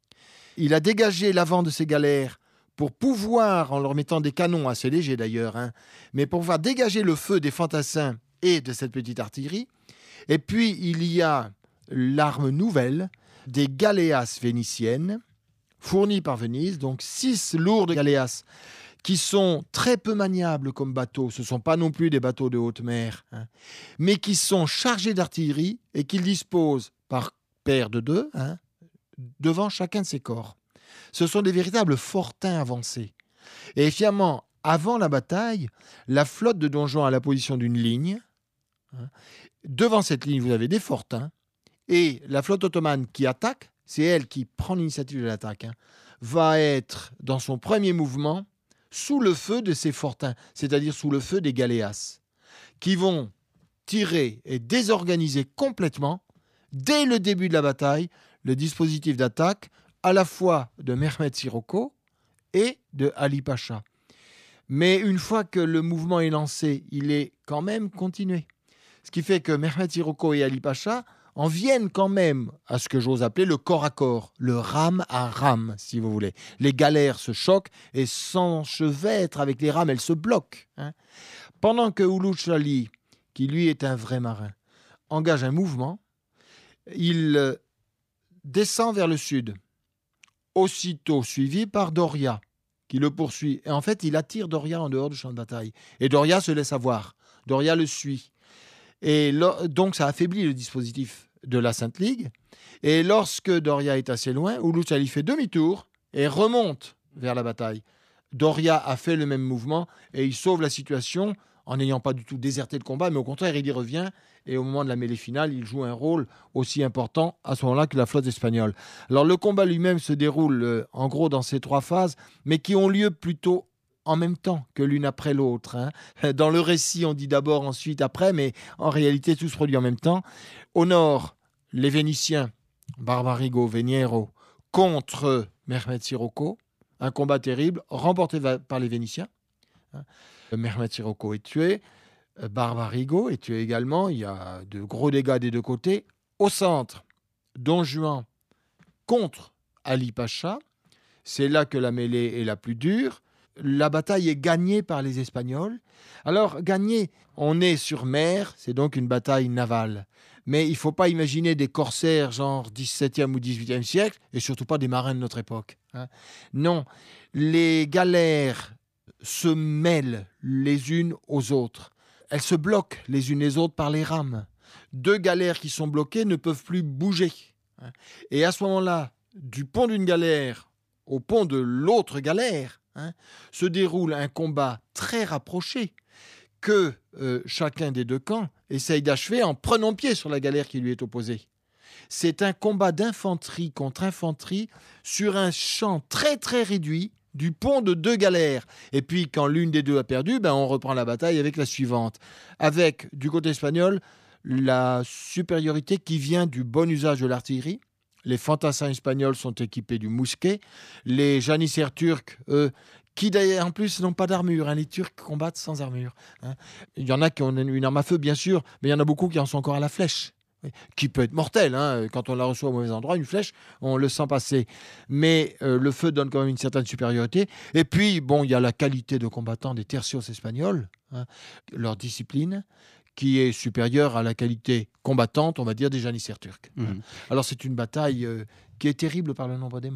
Il a dégagé l'avant de ses galères pour pouvoir, en leur mettant des canons assez légers d'ailleurs, hein, mais pour pouvoir dégager le feu des fantassins et de cette petite artillerie. Et puis, il y a l'arme nouvelle des galéas vénitiennes, fournies par Venise, donc six lourdes galéas qui sont très peu maniables comme bateaux. Ce ne sont pas non plus des bateaux de haute mer, hein, mais qui sont chargés d'artillerie et qu'ils disposent par paire de deux, hein, devant chacun de ces corps. Ce sont des véritables fortins avancés. Et finalement, avant la bataille, la flotte de Don Juan a la position d'une ligne. Hein. Devant cette ligne, vous avez des fortins. Et la flotte ottomane qui attaque, c'est elle qui prend l'initiative de l'attaque, hein, va être, dans son premier mouvement, sous le feu de ces fortins, c'est-à-dire sous le feu des galéas, qui vont tirer et désorganiser complètement, dès le début de la bataille, le dispositif d'attaque à la fois de Mehmet Sirocco et de Ali Pacha. Mais une fois que le mouvement est lancé, il est quand même continué. Ce qui fait que Mehmet Sirocco et Ali Pacha en viennent quand même à ce que j'ose appeler le corps à corps, le rame à rame, si vous voulez. Les galères se choquent et s'enchevêtrent avec les rames, elles se bloquent. Hein. Pendant que Oulouch Ali, qui lui est un vrai marin, engage un mouvement, il euh, descend vers le sud, aussitôt suivi par Doria, qui le poursuit. Et en fait, il attire Doria en dehors du champ de bataille. Et Doria se laisse avoir. Doria le suit. Et lo- donc, ça affaiblit le dispositif de la Sainte Ligue. Et lorsque Doria est assez loin, Oulouch Ali fait demi-tour et remonte vers la bataille. Doria a fait le même mouvement et il sauve la situation en n'ayant pas du tout déserté le combat, mais au contraire, il y revient. Et au moment de la mêlée finale, il joue un rôle aussi important à ce moment-là que la flotte espagnole. Alors, le combat lui-même se déroule euh, en gros dans ces trois phases, mais qui ont lieu plutôt en même temps que l'une après l'autre. Hein. Dans le récit, on dit d'abord, ensuite, après, mais en réalité, tout se produit en même temps. Au nord, les Vénitiens, Barbarigo, Veniero, contre Mehmet Sirocco, un combat terrible, remporté par les Vénitiens. Mehmet Sirocco est tué, Barbarigo est tué également, il y a de gros dégâts des deux côtés. Au centre, Don Juan contre Ali Pacha, c'est là que la mêlée est la plus dure. La bataille est gagnée par les Espagnols. Alors, gagnée, on est sur mer, c'est donc une bataille navale. Mais il ne faut pas imaginer des corsaires genre dix-septième ou dix-huitième siècle, et surtout pas des marins de notre époque. Hein. Non, les galères se mêlent les unes aux autres. Elles se bloquent les unes les autres par les rames. Deux galères qui sont bloquées ne peuvent plus bouger. Hein. Et à ce moment-là, du pont d'une galère au pont de l'autre galère, Hein, se déroule un combat très rapproché que euh, chacun des deux camps essaye d'achever en prenant pied sur la galère qui lui est opposée. C'est un combat d'infanterie contre infanterie sur un champ très très réduit du pont de deux galères. Et puis quand l'une des deux a perdu, ben, on reprend la bataille avec la suivante. Avec, du côté espagnol, la supériorité qui vient du bon usage de l'artillerie. Les fantassins espagnols sont équipés du mousquet. Les janissaires turcs, eux, qui d'ailleurs en plus n'ont pas d'armure. Hein. Les Turcs combattent sans armure. Hein. Il y en a qui ont une arme à feu, bien sûr, mais il y en a beaucoup qui en sont encore à la flèche, qui peut être mortelle. Hein. Quand on la reçoit au mauvais endroit, une flèche, on le sent passer. Mais euh, le feu donne quand même une certaine supériorité. Et puis, bon, il y a la qualité de combattants des tercios espagnols, hein, leur discipline, qui est supérieure à la qualité combattante, on va dire, des janissaires turcs. Mmh. Alors c'est une bataille euh, qui est terrible par le nombre des morts.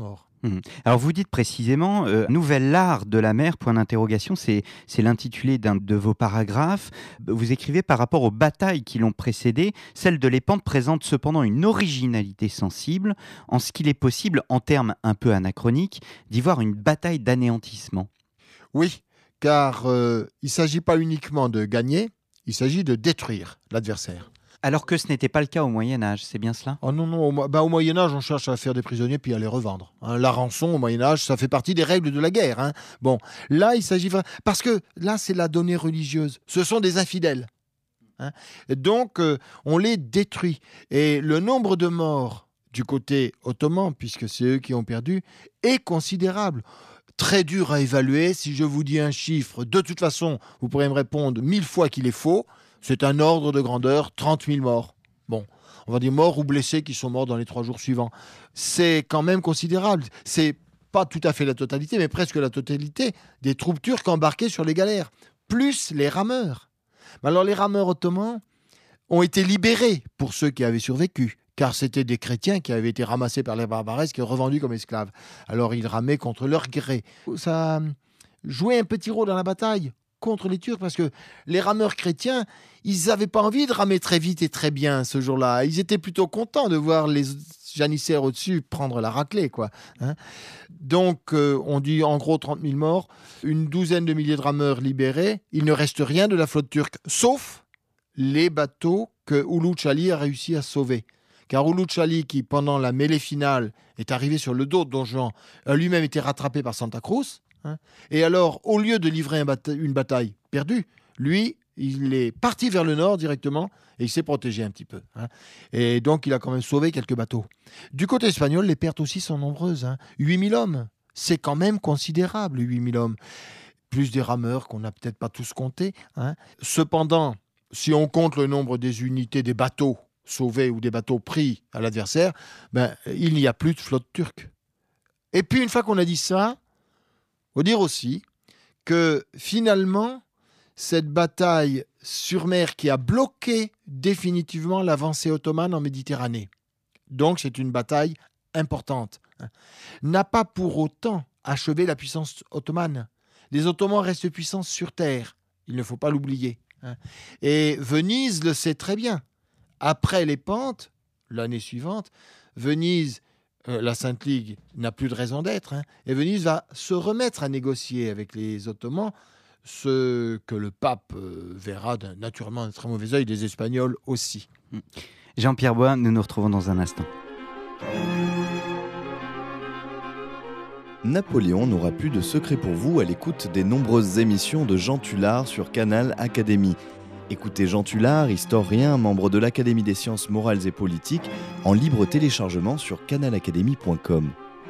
Mmh. Alors vous dites précisément euh, Nouvel art de la mer, point d'interrogation, c'est, c'est l'intitulé d'un de vos paragraphes. Vous écrivez par rapport aux batailles qui l'ont précédé, celle de Lépante présente cependant une originalité sensible, en ce qu'il est possible, en termes un peu anachroniques, d'y voir une bataille d'anéantissement. Oui, car euh, il ne s'agit pas uniquement de gagner, il s'agit de détruire l'adversaire. Alors que ce n'était pas le cas au Moyen-Âge, c'est bien cela ? Oh non, non, au, ben, au Moyen-Âge, on cherche à faire des prisonniers puis à les revendre. Hein, la rançon, au Moyen-Âge, ça fait partie des règles de la guerre. Hein. Bon, là, il s'agit vraiment... Parce que là, c'est la donnée religieuse. Ce sont des infidèles. Hein. Donc, euh, on les détruit. Et le nombre de morts du côté ottoman, puisque c'est eux qui ont perdu, est considérable. Très dur à évaluer. Si je vous dis un chiffre, de toute façon, vous pourrez me répondre mille fois qu'il est faux. C'est un ordre de grandeur, trente mille morts. Bon, on va dire morts ou blessés qui sont morts dans les trois jours suivants. C'est quand même considérable. C'est pas tout à fait la totalité, mais presque la totalité des troupes turques embarquées sur les galères, plus les rameurs. Alors les rameurs ottomans ont été libérés pour ceux qui avaient survécu, car c'était des chrétiens qui avaient été ramassés par les barbaresques et revendus comme esclaves. Alors ils ramaient contre leur gré. Ça jouait un petit rôle dans la bataille contre les Turcs, parce que les rameurs chrétiens, ils n'avaient pas envie de ramer très vite et très bien ce jour-là. Ils étaient plutôt contents de voir les janissaires au-dessus prendre la raclée, quoi. Hein. Donc, euh, on dit en gros trente mille morts, une douzaine de milliers de rameurs libérés. Il ne reste rien de la flotte turque, sauf les bateaux que Uluç Ali a réussi à sauver. Car Uluç Ali, qui pendant la mêlée finale est arrivé sur le dos de Don Juan, a lui-même été rattrapé par Santa Cruz. Hein. Et alors, au lieu de livrer un bata- une bataille perdue, lui, il est parti vers le nord directement et il s'est protégé un petit peu. Hein. Et donc, il a quand même sauvé quelques bateaux. Du côté espagnol, les pertes aussi sont nombreuses. Hein. huit mille hommes, c'est quand même considérable, huit mille hommes. Plus des rameurs qu'on n'a peut-être pas tous comptés. Hein. Cependant, si on compte le nombre des unités des bateaux sauvés ou des bateaux pris à l'adversaire, ben, il n'y a plus de flotte turque. Et puis, une fois qu'on a dit ça, il faut dire aussi que finalement, cette bataille sur mer qui a bloqué définitivement l'avancée ottomane en Méditerranée, donc c'est une bataille importante, hein, n'a pas pour autant achevé la puissance ottomane. Les Ottomans restent puissance sur terre, il ne faut pas l'oublier. Hein. Et Venise le sait très bien. Après les Pentes, l'année suivante, Venise... Euh, la Sainte Ligue n'a plus de raison d'être, hein, et Venise va se remettre à négocier avec les Ottomans, ce que le pape euh, verra d'un, naturellement d'un très mauvais œil, des Espagnols aussi. Jean-Pierre Bois, nous nous retrouvons dans un instant. Napoléon n'aura plus de secret pour vous à l'écoute des nombreuses émissions de Jean Tullard sur Canal Académie. Écoutez Jean Tullard, historien, membre de l'Académie des sciences morales et politiques, en libre téléchargement sur canal académie point com.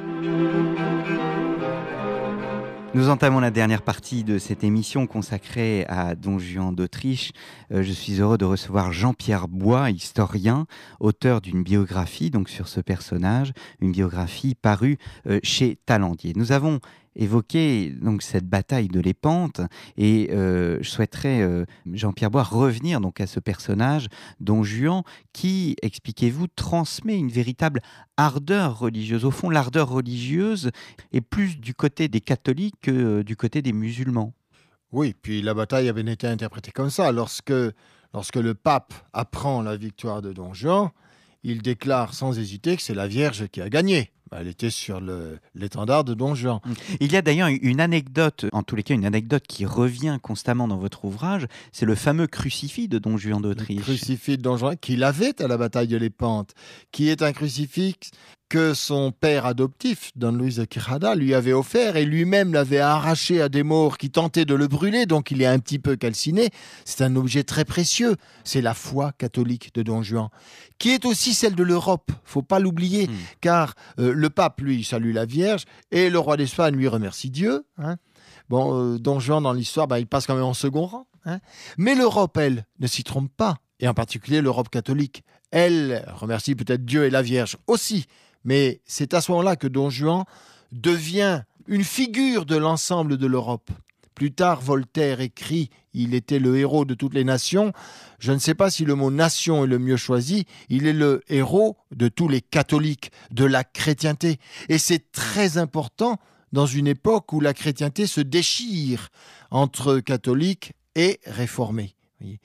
Nous entamons la dernière partie de cette émission consacrée à Don Juan d'Autriche. Euh, je suis heureux de recevoir Jean-Pierre Bois, historien, auteur d'une biographie donc sur ce personnage, une biographie parue euh, chez Talandier. Nous avons évoqué donc cette bataille de Lépante et euh, je souhaiterais, euh, Jean-Pierre Bois, revenir donc à ce personnage, Don Juan, qui, expliquez-vous, transmet une véritable ardeur religieuse. Au fond, l'ardeur religieuse est plus du côté des catholiques que du côté des musulmans. Oui, puis la bataille avait été interprétée comme ça. Lorsque, lorsque le pape apprend la victoire de Don Juan, il déclare sans hésiter que c'est la Vierge qui a gagné. Elle était sur le, l'étendard de Don Juan. Il y a d'ailleurs une anecdote, en tous les cas une anecdote qui revient constamment dans votre ouvrage, c'est le fameux crucifix de Don Juan d'Autriche. Le crucifix de Don Juan qu'il avait à la bataille de Lépante, qui est un crucifix que son père adoptif, Don Luis de Quijada, lui avait offert et lui-même l'avait arraché à des Maures qui tentaient de le brûler, donc il est un petit peu calciné. C'est un objet très précieux. C'est la foi catholique de Don Juan, qui est aussi celle de l'Europe, faut pas l'oublier, mmh. car euh, le pape, lui, salue la Vierge et le roi d'Espagne, lui, remercie Dieu. Hein. Bon, euh, Don Juan, dans l'histoire, bah, il passe quand même en second rang. Hein. Mais l'Europe, elle, ne s'y trompe pas, et en particulier l'Europe catholique. Elle remercie peut-être Dieu et la Vierge aussi. Mais c'est à ce moment-là que Don Juan devient une figure de l'ensemble de l'Europe. Plus tard, Voltaire écrit « Il était le héros de toutes les nations ». Je ne sais pas si le mot « nation » est le mieux choisi. Il est le héros de tous les catholiques, de la chrétienté. Et c'est très important dans une époque où la chrétienté se déchire entre catholiques et réformés.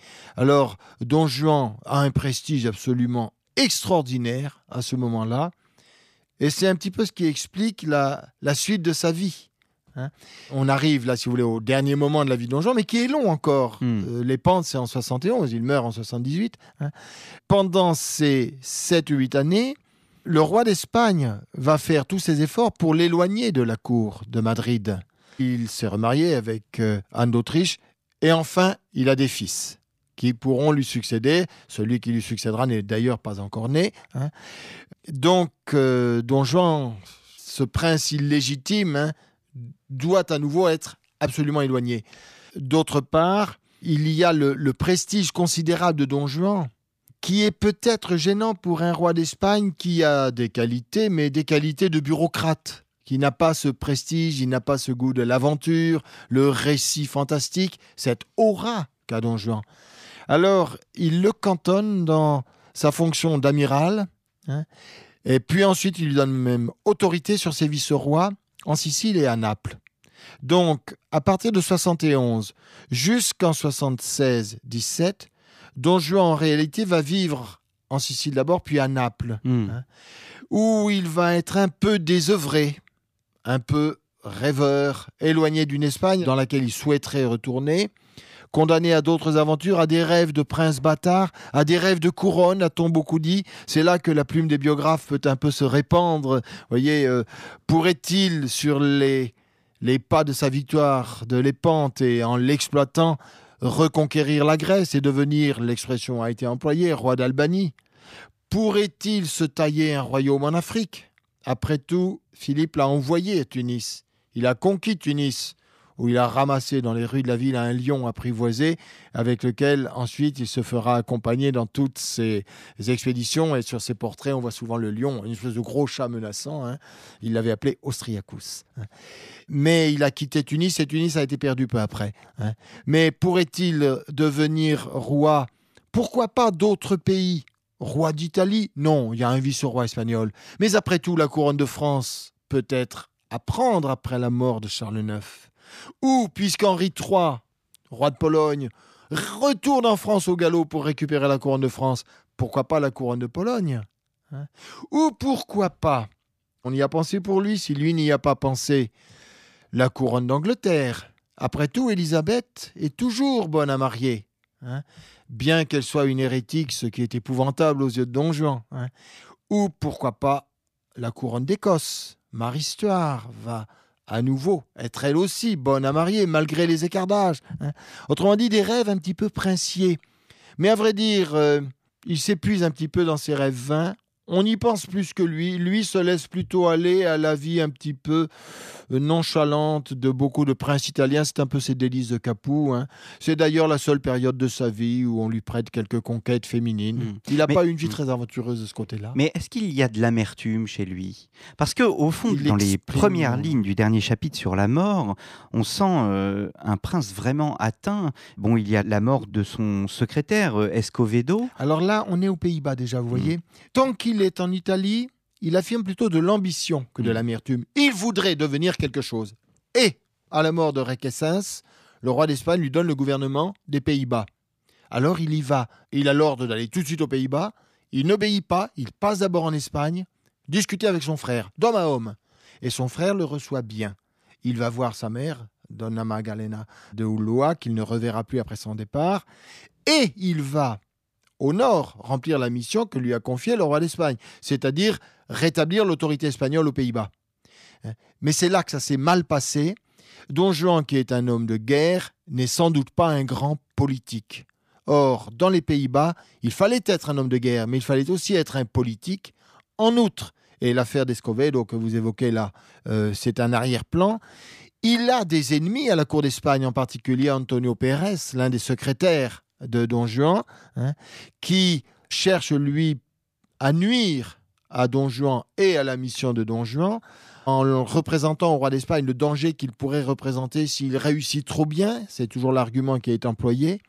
Alors, Don Juan a un prestige absolument extraordinaire à ce moment-là, et c'est un petit peu ce qui explique la, la suite de sa vie. Hein. On arrive là, si vous voulez, au dernier moment de la vie de Don Juan, mais qui est long encore. Mm. Euh, les pentes, c'est en soixante et onze, il meurt en soixante-dix-huit. Hein. Pendant ces sept ou huit années, le roi d'Espagne va faire tous ses efforts pour l'éloigner de la cour de Madrid. Il s'est remarié avec euh, Anne d'Autriche, et enfin, il a des fils qui pourront lui succéder. Celui qui lui succédera n'est d'ailleurs pas encore né. Hein. Donc, euh, Don Juan, ce prince illégitime, hein, doit à nouveau être absolument éloigné. D'autre part, il y a le, le prestige considérable de Don Juan, qui est peut-être gênant pour un roi d'Espagne qui a des qualités, mais des qualités de bureaucrate, qui n'a pas ce prestige, il n'a pas ce goût de l'aventure, le récit fantastique, cette aura qu'a Don Juan. Alors, il le cantonne dans sa fonction d'amiral, hein, et puis ensuite, il lui donne même autorité sur ses vice-rois en Sicile et à Naples. Donc, à partir de soixante et onze jusqu'en soixante-seize dix-sept, Don Juan, en réalité, va vivre en Sicile d'abord, puis à Naples, mmh. hein, où il va être un peu désœuvré, un peu rêveur, éloigné d'une Espagne dans laquelle il souhaiterait retourner, condamné à d'autres aventures, à des rêves de prince bâtard, à des rêves de couronne, a-t-on beaucoup dit. C'est là que la plume des biographes peut un peu se répandre. Vous voyez, euh, pourrait-il, sur les, les pas de sa victoire de Lépante et en l'exploitant, reconquérir la Grèce et devenir, l'expression a été employée, roi d'Albanie? Pourrait-il se tailler un royaume en Afrique? Après tout, Philippe l'a envoyé à Tunis. Il a conquis Tunis, où il a ramassé dans les rues de la ville un lion apprivoisé, avec lequel ensuite il se fera accompagner dans toutes ses expéditions. Et sur ses portraits, on voit souvent le lion, une espèce de gros chat menaçant. Hein. Il l'avait appelé Austriacus. Hein. Mais il a quitté Tunis et Tunis a été perdu peu après. Hein. Mais pourrait-il devenir roi? Pourquoi pas d'autres pays? Roi d'Italie? Non, il y a un vice-roi espagnol. Mais après tout, la couronne de France peut être à prendre après la mort de Charles neuf. Ou, puisqu'Henri trois, roi de Pologne, retourne en France au galop pour récupérer la couronne de France, pourquoi pas la couronne de Pologne? hein Ou pourquoi pas, on y a pensé pour lui, si lui n'y a pas pensé, la couronne d'Angleterre? Après tout, Élisabeth est toujours bonne à marier. Hein bien qu'elle soit une hérétique, ce qui est épouvantable aux yeux de Don Juan. Hein. Ou pourquoi pas la couronne d'Écosse. Marie Stuart va à nouveau être elle aussi bonne à marier, malgré les écartages. Hein. Autrement dit, des rêves un petit peu princiers. Mais à vrai dire, euh, il s'épuise un petit peu dans ses rêves vains. On y pense plus que lui. Lui se laisse plutôt aller à la vie un petit peu nonchalante de beaucoup de princes italiens. C'est un peu ses délices de Capoue. Hein. C'est d'ailleurs la seule période de sa vie où on lui prête quelques conquêtes féminines. Mmh. Il n'a pas une vie très aventureuse de ce côté-là. Mais est-ce qu'il y a de l'amertume chez lui? Parce qu'au fond, il dans les premières lignes du dernier chapitre sur la mort, on sent euh, un prince vraiment atteint. Bon, il y a la mort de son secrétaire, euh, Escovedo. Alors là, on est aux Pays-Bas déjà, vous voyez. Mmh. Tant qu'il est en Italie, il affirme plutôt de l'ambition que de l'amertume. Il voudrait devenir quelque chose. Et, à la mort de Requesens, le roi d'Espagne lui donne le gouvernement des Pays-Bas. Alors il y va. Il a l'ordre d'aller tout de suite aux Pays-Bas. Il n'obéit pas. Il passe d'abord en Espagne, discuter avec son frère, d'homme à homme. Et son frère le reçoit bien. Il va voir sa mère, Donna Magdalena de Ulloa, qu'il ne reverra plus après son départ. Et il va au nord, remplir la mission que lui a confiée le roi d'Espagne, c'est-à-dire rétablir l'autorité espagnole aux Pays-Bas. Mais c'est là que ça s'est mal passé. Don Juan, qui est un homme de guerre, n'est sans doute pas un grand politique. Or, dans les Pays-Bas, il fallait être un homme de guerre, mais il fallait aussi être un politique. En outre, et l'affaire d'Escovedo que vous évoquez là, euh, c'est un arrière-plan, il a des ennemis à la cour d'Espagne, en particulier Antonio Pérez, l'un des secrétaires de Don Juan, hein, qui cherche, lui, à nuire à Don Juan et à la mission de Don Juan, en représentant au roi d'Espagne le danger qu'il pourrait représenter s'il réussit trop bien, c'est toujours l'argument qui est employé,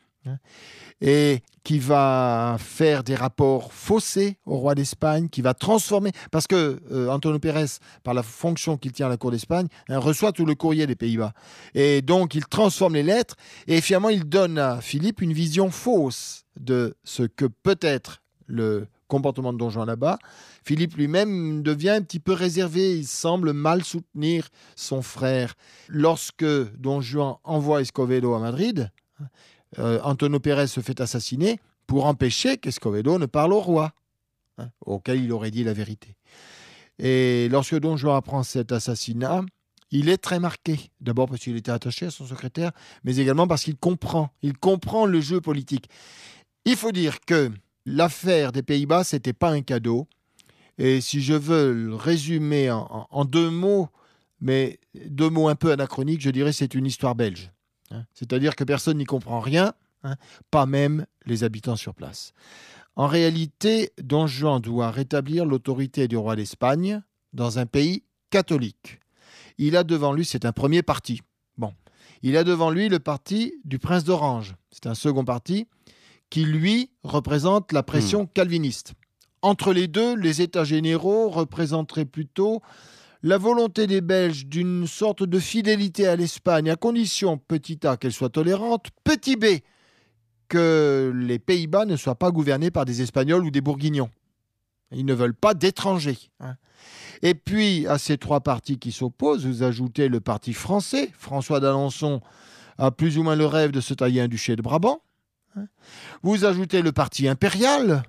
et qui va faire des rapports faussés au roi d'Espagne, qui va transformer, parce que euh, Antonio Pérez, par la fonction qu'il tient à la cour d'Espagne, hein, reçoit tout le courrier des Pays-Bas. Et donc il transforme les lettres, et finalement il donne à Philippe une vision fausse de ce que peut être le comportement de Don Juan là-bas. Philippe lui-même devient un petit peu réservé, il semble mal soutenir son frère. Lorsque Don Juan envoie Escovedo à Madrid, euh, Antonio Pérez se fait assassiner pour empêcher qu'Escovedo ne parle au roi, hein, auquel il aurait dit la vérité. Et lorsque Don Juan apprend cet assassinat, il est très marqué. D'abord parce qu'il était attaché à son secrétaire, mais également parce qu'il comprend, il comprend le jeu politique. Il faut dire que l'affaire des Pays-Bas, ce n'était pas un cadeau. Et si je veux le résumer en, en, en deux mots, mais deux mots un peu anachroniques, je dirais que c'est une histoire belge. Hein. C'est-à-dire que personne n'y comprend rien, hein, pas même les habitants sur place. En réalité, Don Juan doit rétablir l'autorité du roi d'Espagne dans un pays catholique. Il a devant lui, c'est un premier parti. Bon, il a devant lui le parti du prince d'Orange. C'est un second parti qui, lui, représente la pression mmh. calviniste. Entre les deux, les États généraux représenteraient plutôt la volonté des Belges d'une sorte de fidélité à l'Espagne, à condition, petit a, qu'elle soit tolérante, petit b, que les Pays-Bas ne soient pas gouvernés par des Espagnols ou des Bourguignons. Ils ne veulent pas d'étrangers. Hein. Et puis, à ces trois partis qui s'opposent, vous ajoutez le parti français. François d'Alençon a plus ou moins le rêve de se tailler un duché de Brabant. Hein. Vous ajoutez le parti impérial.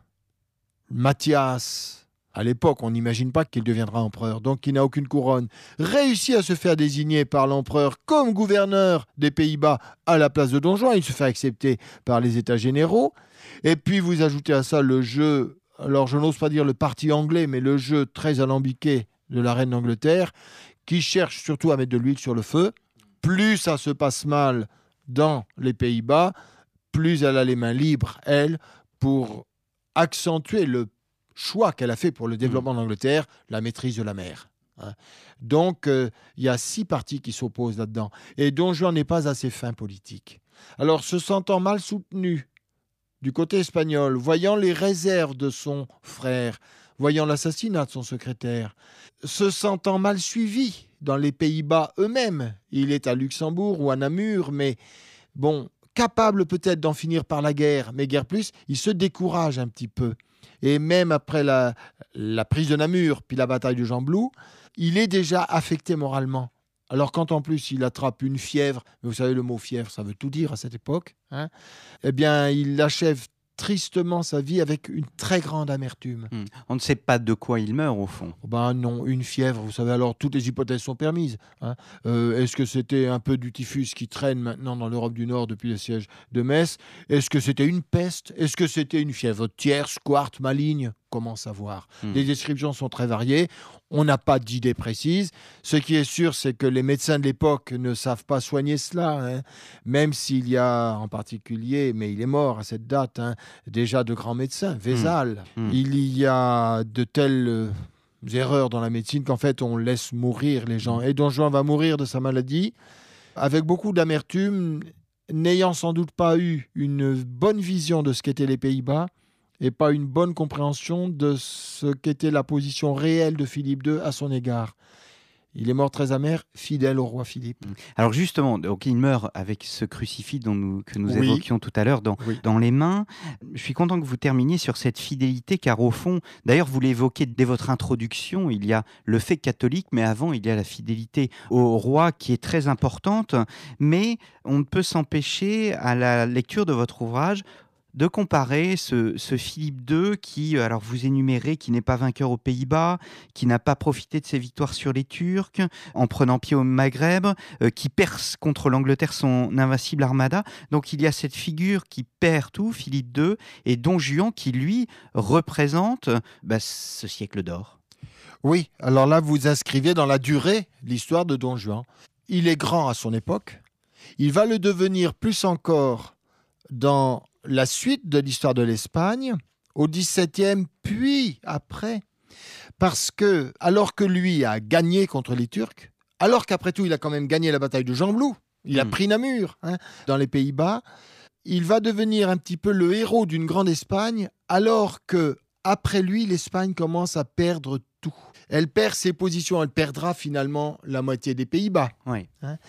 Mathias, à l'époque, on n'imagine pas qu'il deviendra empereur, donc il n'a aucune couronne, réussit à se faire désigner par l'empereur comme gouverneur des Pays-Bas à la place de Don Juan. Il se fait accepter par les États généraux. Et puis, vous ajoutez à ça le jeu... Alors, je n'ose pas dire le parti anglais, mais le jeu très alambiqué de la reine d'Angleterre, qui cherche surtout à mettre de l'huile sur le feu. Plus ça se passe mal dans les Pays-Bas, plus elle a les mains libres, elle, pour accentuer le choix qu'elle a fait pour le développement de l'Angleterre, la maîtrise de la mer. Hein. Donc, il euh, y a six partis qui s'opposent là-dedans. Et Don Juan n'est pas assez fin politique. Alors, se sentant mal soutenu du côté espagnol, voyant les réserves de son frère, voyant l'assassinat de son secrétaire, se sentant mal suivi dans les Pays-Bas eux-mêmes, il est à Luxembourg ou à Namur, mais bon, capable peut-être d'en finir par la guerre, mais guère plus, il se décourage un petit peu. Et même après la, la prise de Namur, puis la bataille de Gembloux, il est déjà affecté moralement. Alors quand en plus il attrape une fièvre, mais vous savez le mot fièvre, ça veut tout dire à cette époque, hein, eh bien il achève tristement sa vie avec une très grande amertume. Mmh. On ne sait pas de quoi il meurt au fond. Ben non, une fièvre, vous savez, alors toutes les hypothèses sont permises. Hein. Euh, est-ce que c'était un peu du typhus qui traîne maintenant dans l'Europe du Nord depuis le siège de Metz? Est-ce que c'était une peste? Est-ce que c'était une fièvre tierce, quarte, maligne? Comment savoir? Mmh. Les descriptions sont très variées. On n'a pas d'idée précise. Ce qui est sûr, c'est que les médecins de l'époque ne savent pas soigner cela, hein. Même s'il y a en particulier, mais il est mort à cette date, hein, déjà de grands médecins, Vézal. Mmh. Mmh. Il y a de telles euh, erreurs dans la médecine qu'en fait, on laisse mourir les gens. Et Don Juan va mourir de sa maladie avec beaucoup d'amertume, n'ayant sans doute pas eu une bonne vision de ce qu'étaient les Pays-Bas, et pas une bonne compréhension de ce qu'était la position réelle de Philippe deux à son égard. Il est mort très amer, fidèle au roi Philippe. Alors justement, donc il meurt avec ce crucifix dont nous, que nous oui. évoquions tout à l'heure dans, oui. dans les mains. Je suis content que vous terminiez sur cette fidélité, car au fond, d'ailleurs vous l'évoquez dès votre introduction, il y a le fait catholique, mais avant il y a la fidélité au roi qui est très importante. Mais on ne peut s'empêcher à la lecture de votre ouvrage de comparer ce, ce Philippe deux qui, alors vous énumérez, qui n'est pas vainqueur aux Pays-Bas, qui n'a pas profité de ses victoires sur les Turcs, en prenant pied au Maghreb, euh, qui perce contre l'Angleterre son invincible armada. Donc il y a cette figure qui perd tout, Philippe deux, et Don Juan qui, lui, représente bah, ce siècle d'or. Oui, alors là, vous inscrivez dans la durée l'histoire de Don Juan. Il est grand à son époque. Il va le devenir plus encore dans la suite de l'histoire de l'Espagne, au dix-septième, puis après. Parce que, alors que lui a gagné contre les Turcs, alors qu'après tout, il a quand même gagné la bataille de Gembloux, il a Mm. pris Namur, hein, dans les Pays-Bas, il va devenir un petit peu le héros d'une grande Espagne, alors que après lui, l'Espagne commence à perdre tout. Elle perd ses positions, elle perdra finalement la moitié des Pays-Bas. Oui.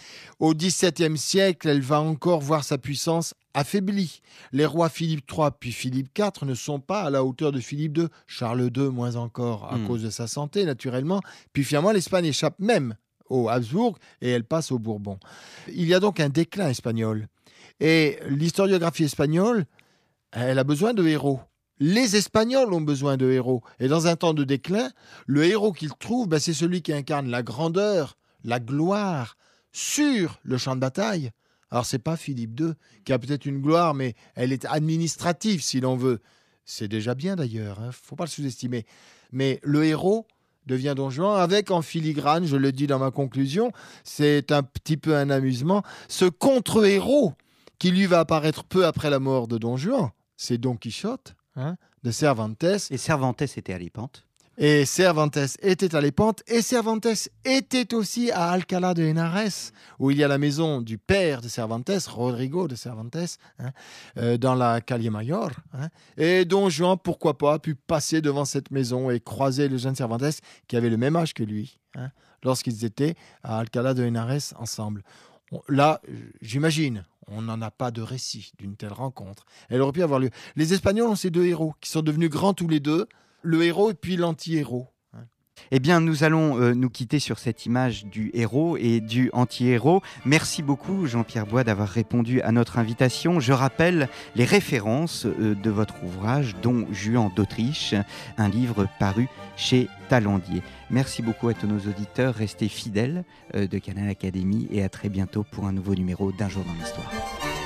Au dix-septième siècle, elle va encore voir sa puissance affaiblie. Les rois Philippe trois puis Philippe quatre ne sont pas à la hauteur de Philippe deux, Charles deux moins encore à Mm. cause de sa santé naturellement. Puis finalement, l'Espagne échappe même aux Habsbourg et elle passe aux Bourbons. Il y a donc un déclin espagnol. Et l'historiographie espagnole, elle a besoin de héros. Les Espagnols ont besoin de héros. Et dans un temps de déclin, le héros qu'ils trouvent, ben, c'est celui qui incarne la grandeur, la gloire sur le champ de bataille. Alors, c'est pas Philippe deux qui a peut-être une gloire, mais elle est administrative, si l'on veut. C'est déjà bien, d'ailleurs. Il hein, ne faut pas le sous-estimer. Mais le héros devient Don Juan avec en filigrane, je le dis dans ma conclusion, c'est un petit peu un amusement, ce contre-héros qui lui va apparaître peu après la mort de Don Juan, c'est Don Quichotte, hein, de Cervantes. Et Cervantes était à Lépante. Et Cervantes était à Lépante, et Cervantes était aussi à Alcalá de Henares, où il y a la maison du père de Cervantes, Rodrigo de Cervantes, hein, euh, dans la Calle Mayor. Hein, et Don Juan, pourquoi pas, a pu passer devant cette maison et croiser le jeune Cervantes, qui avait le même âge que lui, hein, lorsqu'ils étaient à Alcalá de Henares ensemble. On, là, j'imagine, on n'en a pas de récit d'une telle rencontre. Elle aurait pu avoir lieu. Les Espagnols ont ces deux héros, qui sont devenus grands tous les deux, le héros et puis l'anti-héros. Eh bien, nous allons euh, nous quitter sur cette image du héros et du anti-héros. Merci beaucoup, Jean-Pierre Bois, d'avoir répondu à notre invitation. Je rappelle les références euh, de votre ouvrage, Don Juan d'Autriche, un livre paru chez Talandier. Merci beaucoup à tous nos auditeurs. Restez fidèles euh, de Canal Académie et à très bientôt pour un nouveau numéro d'Un jour dans l'histoire.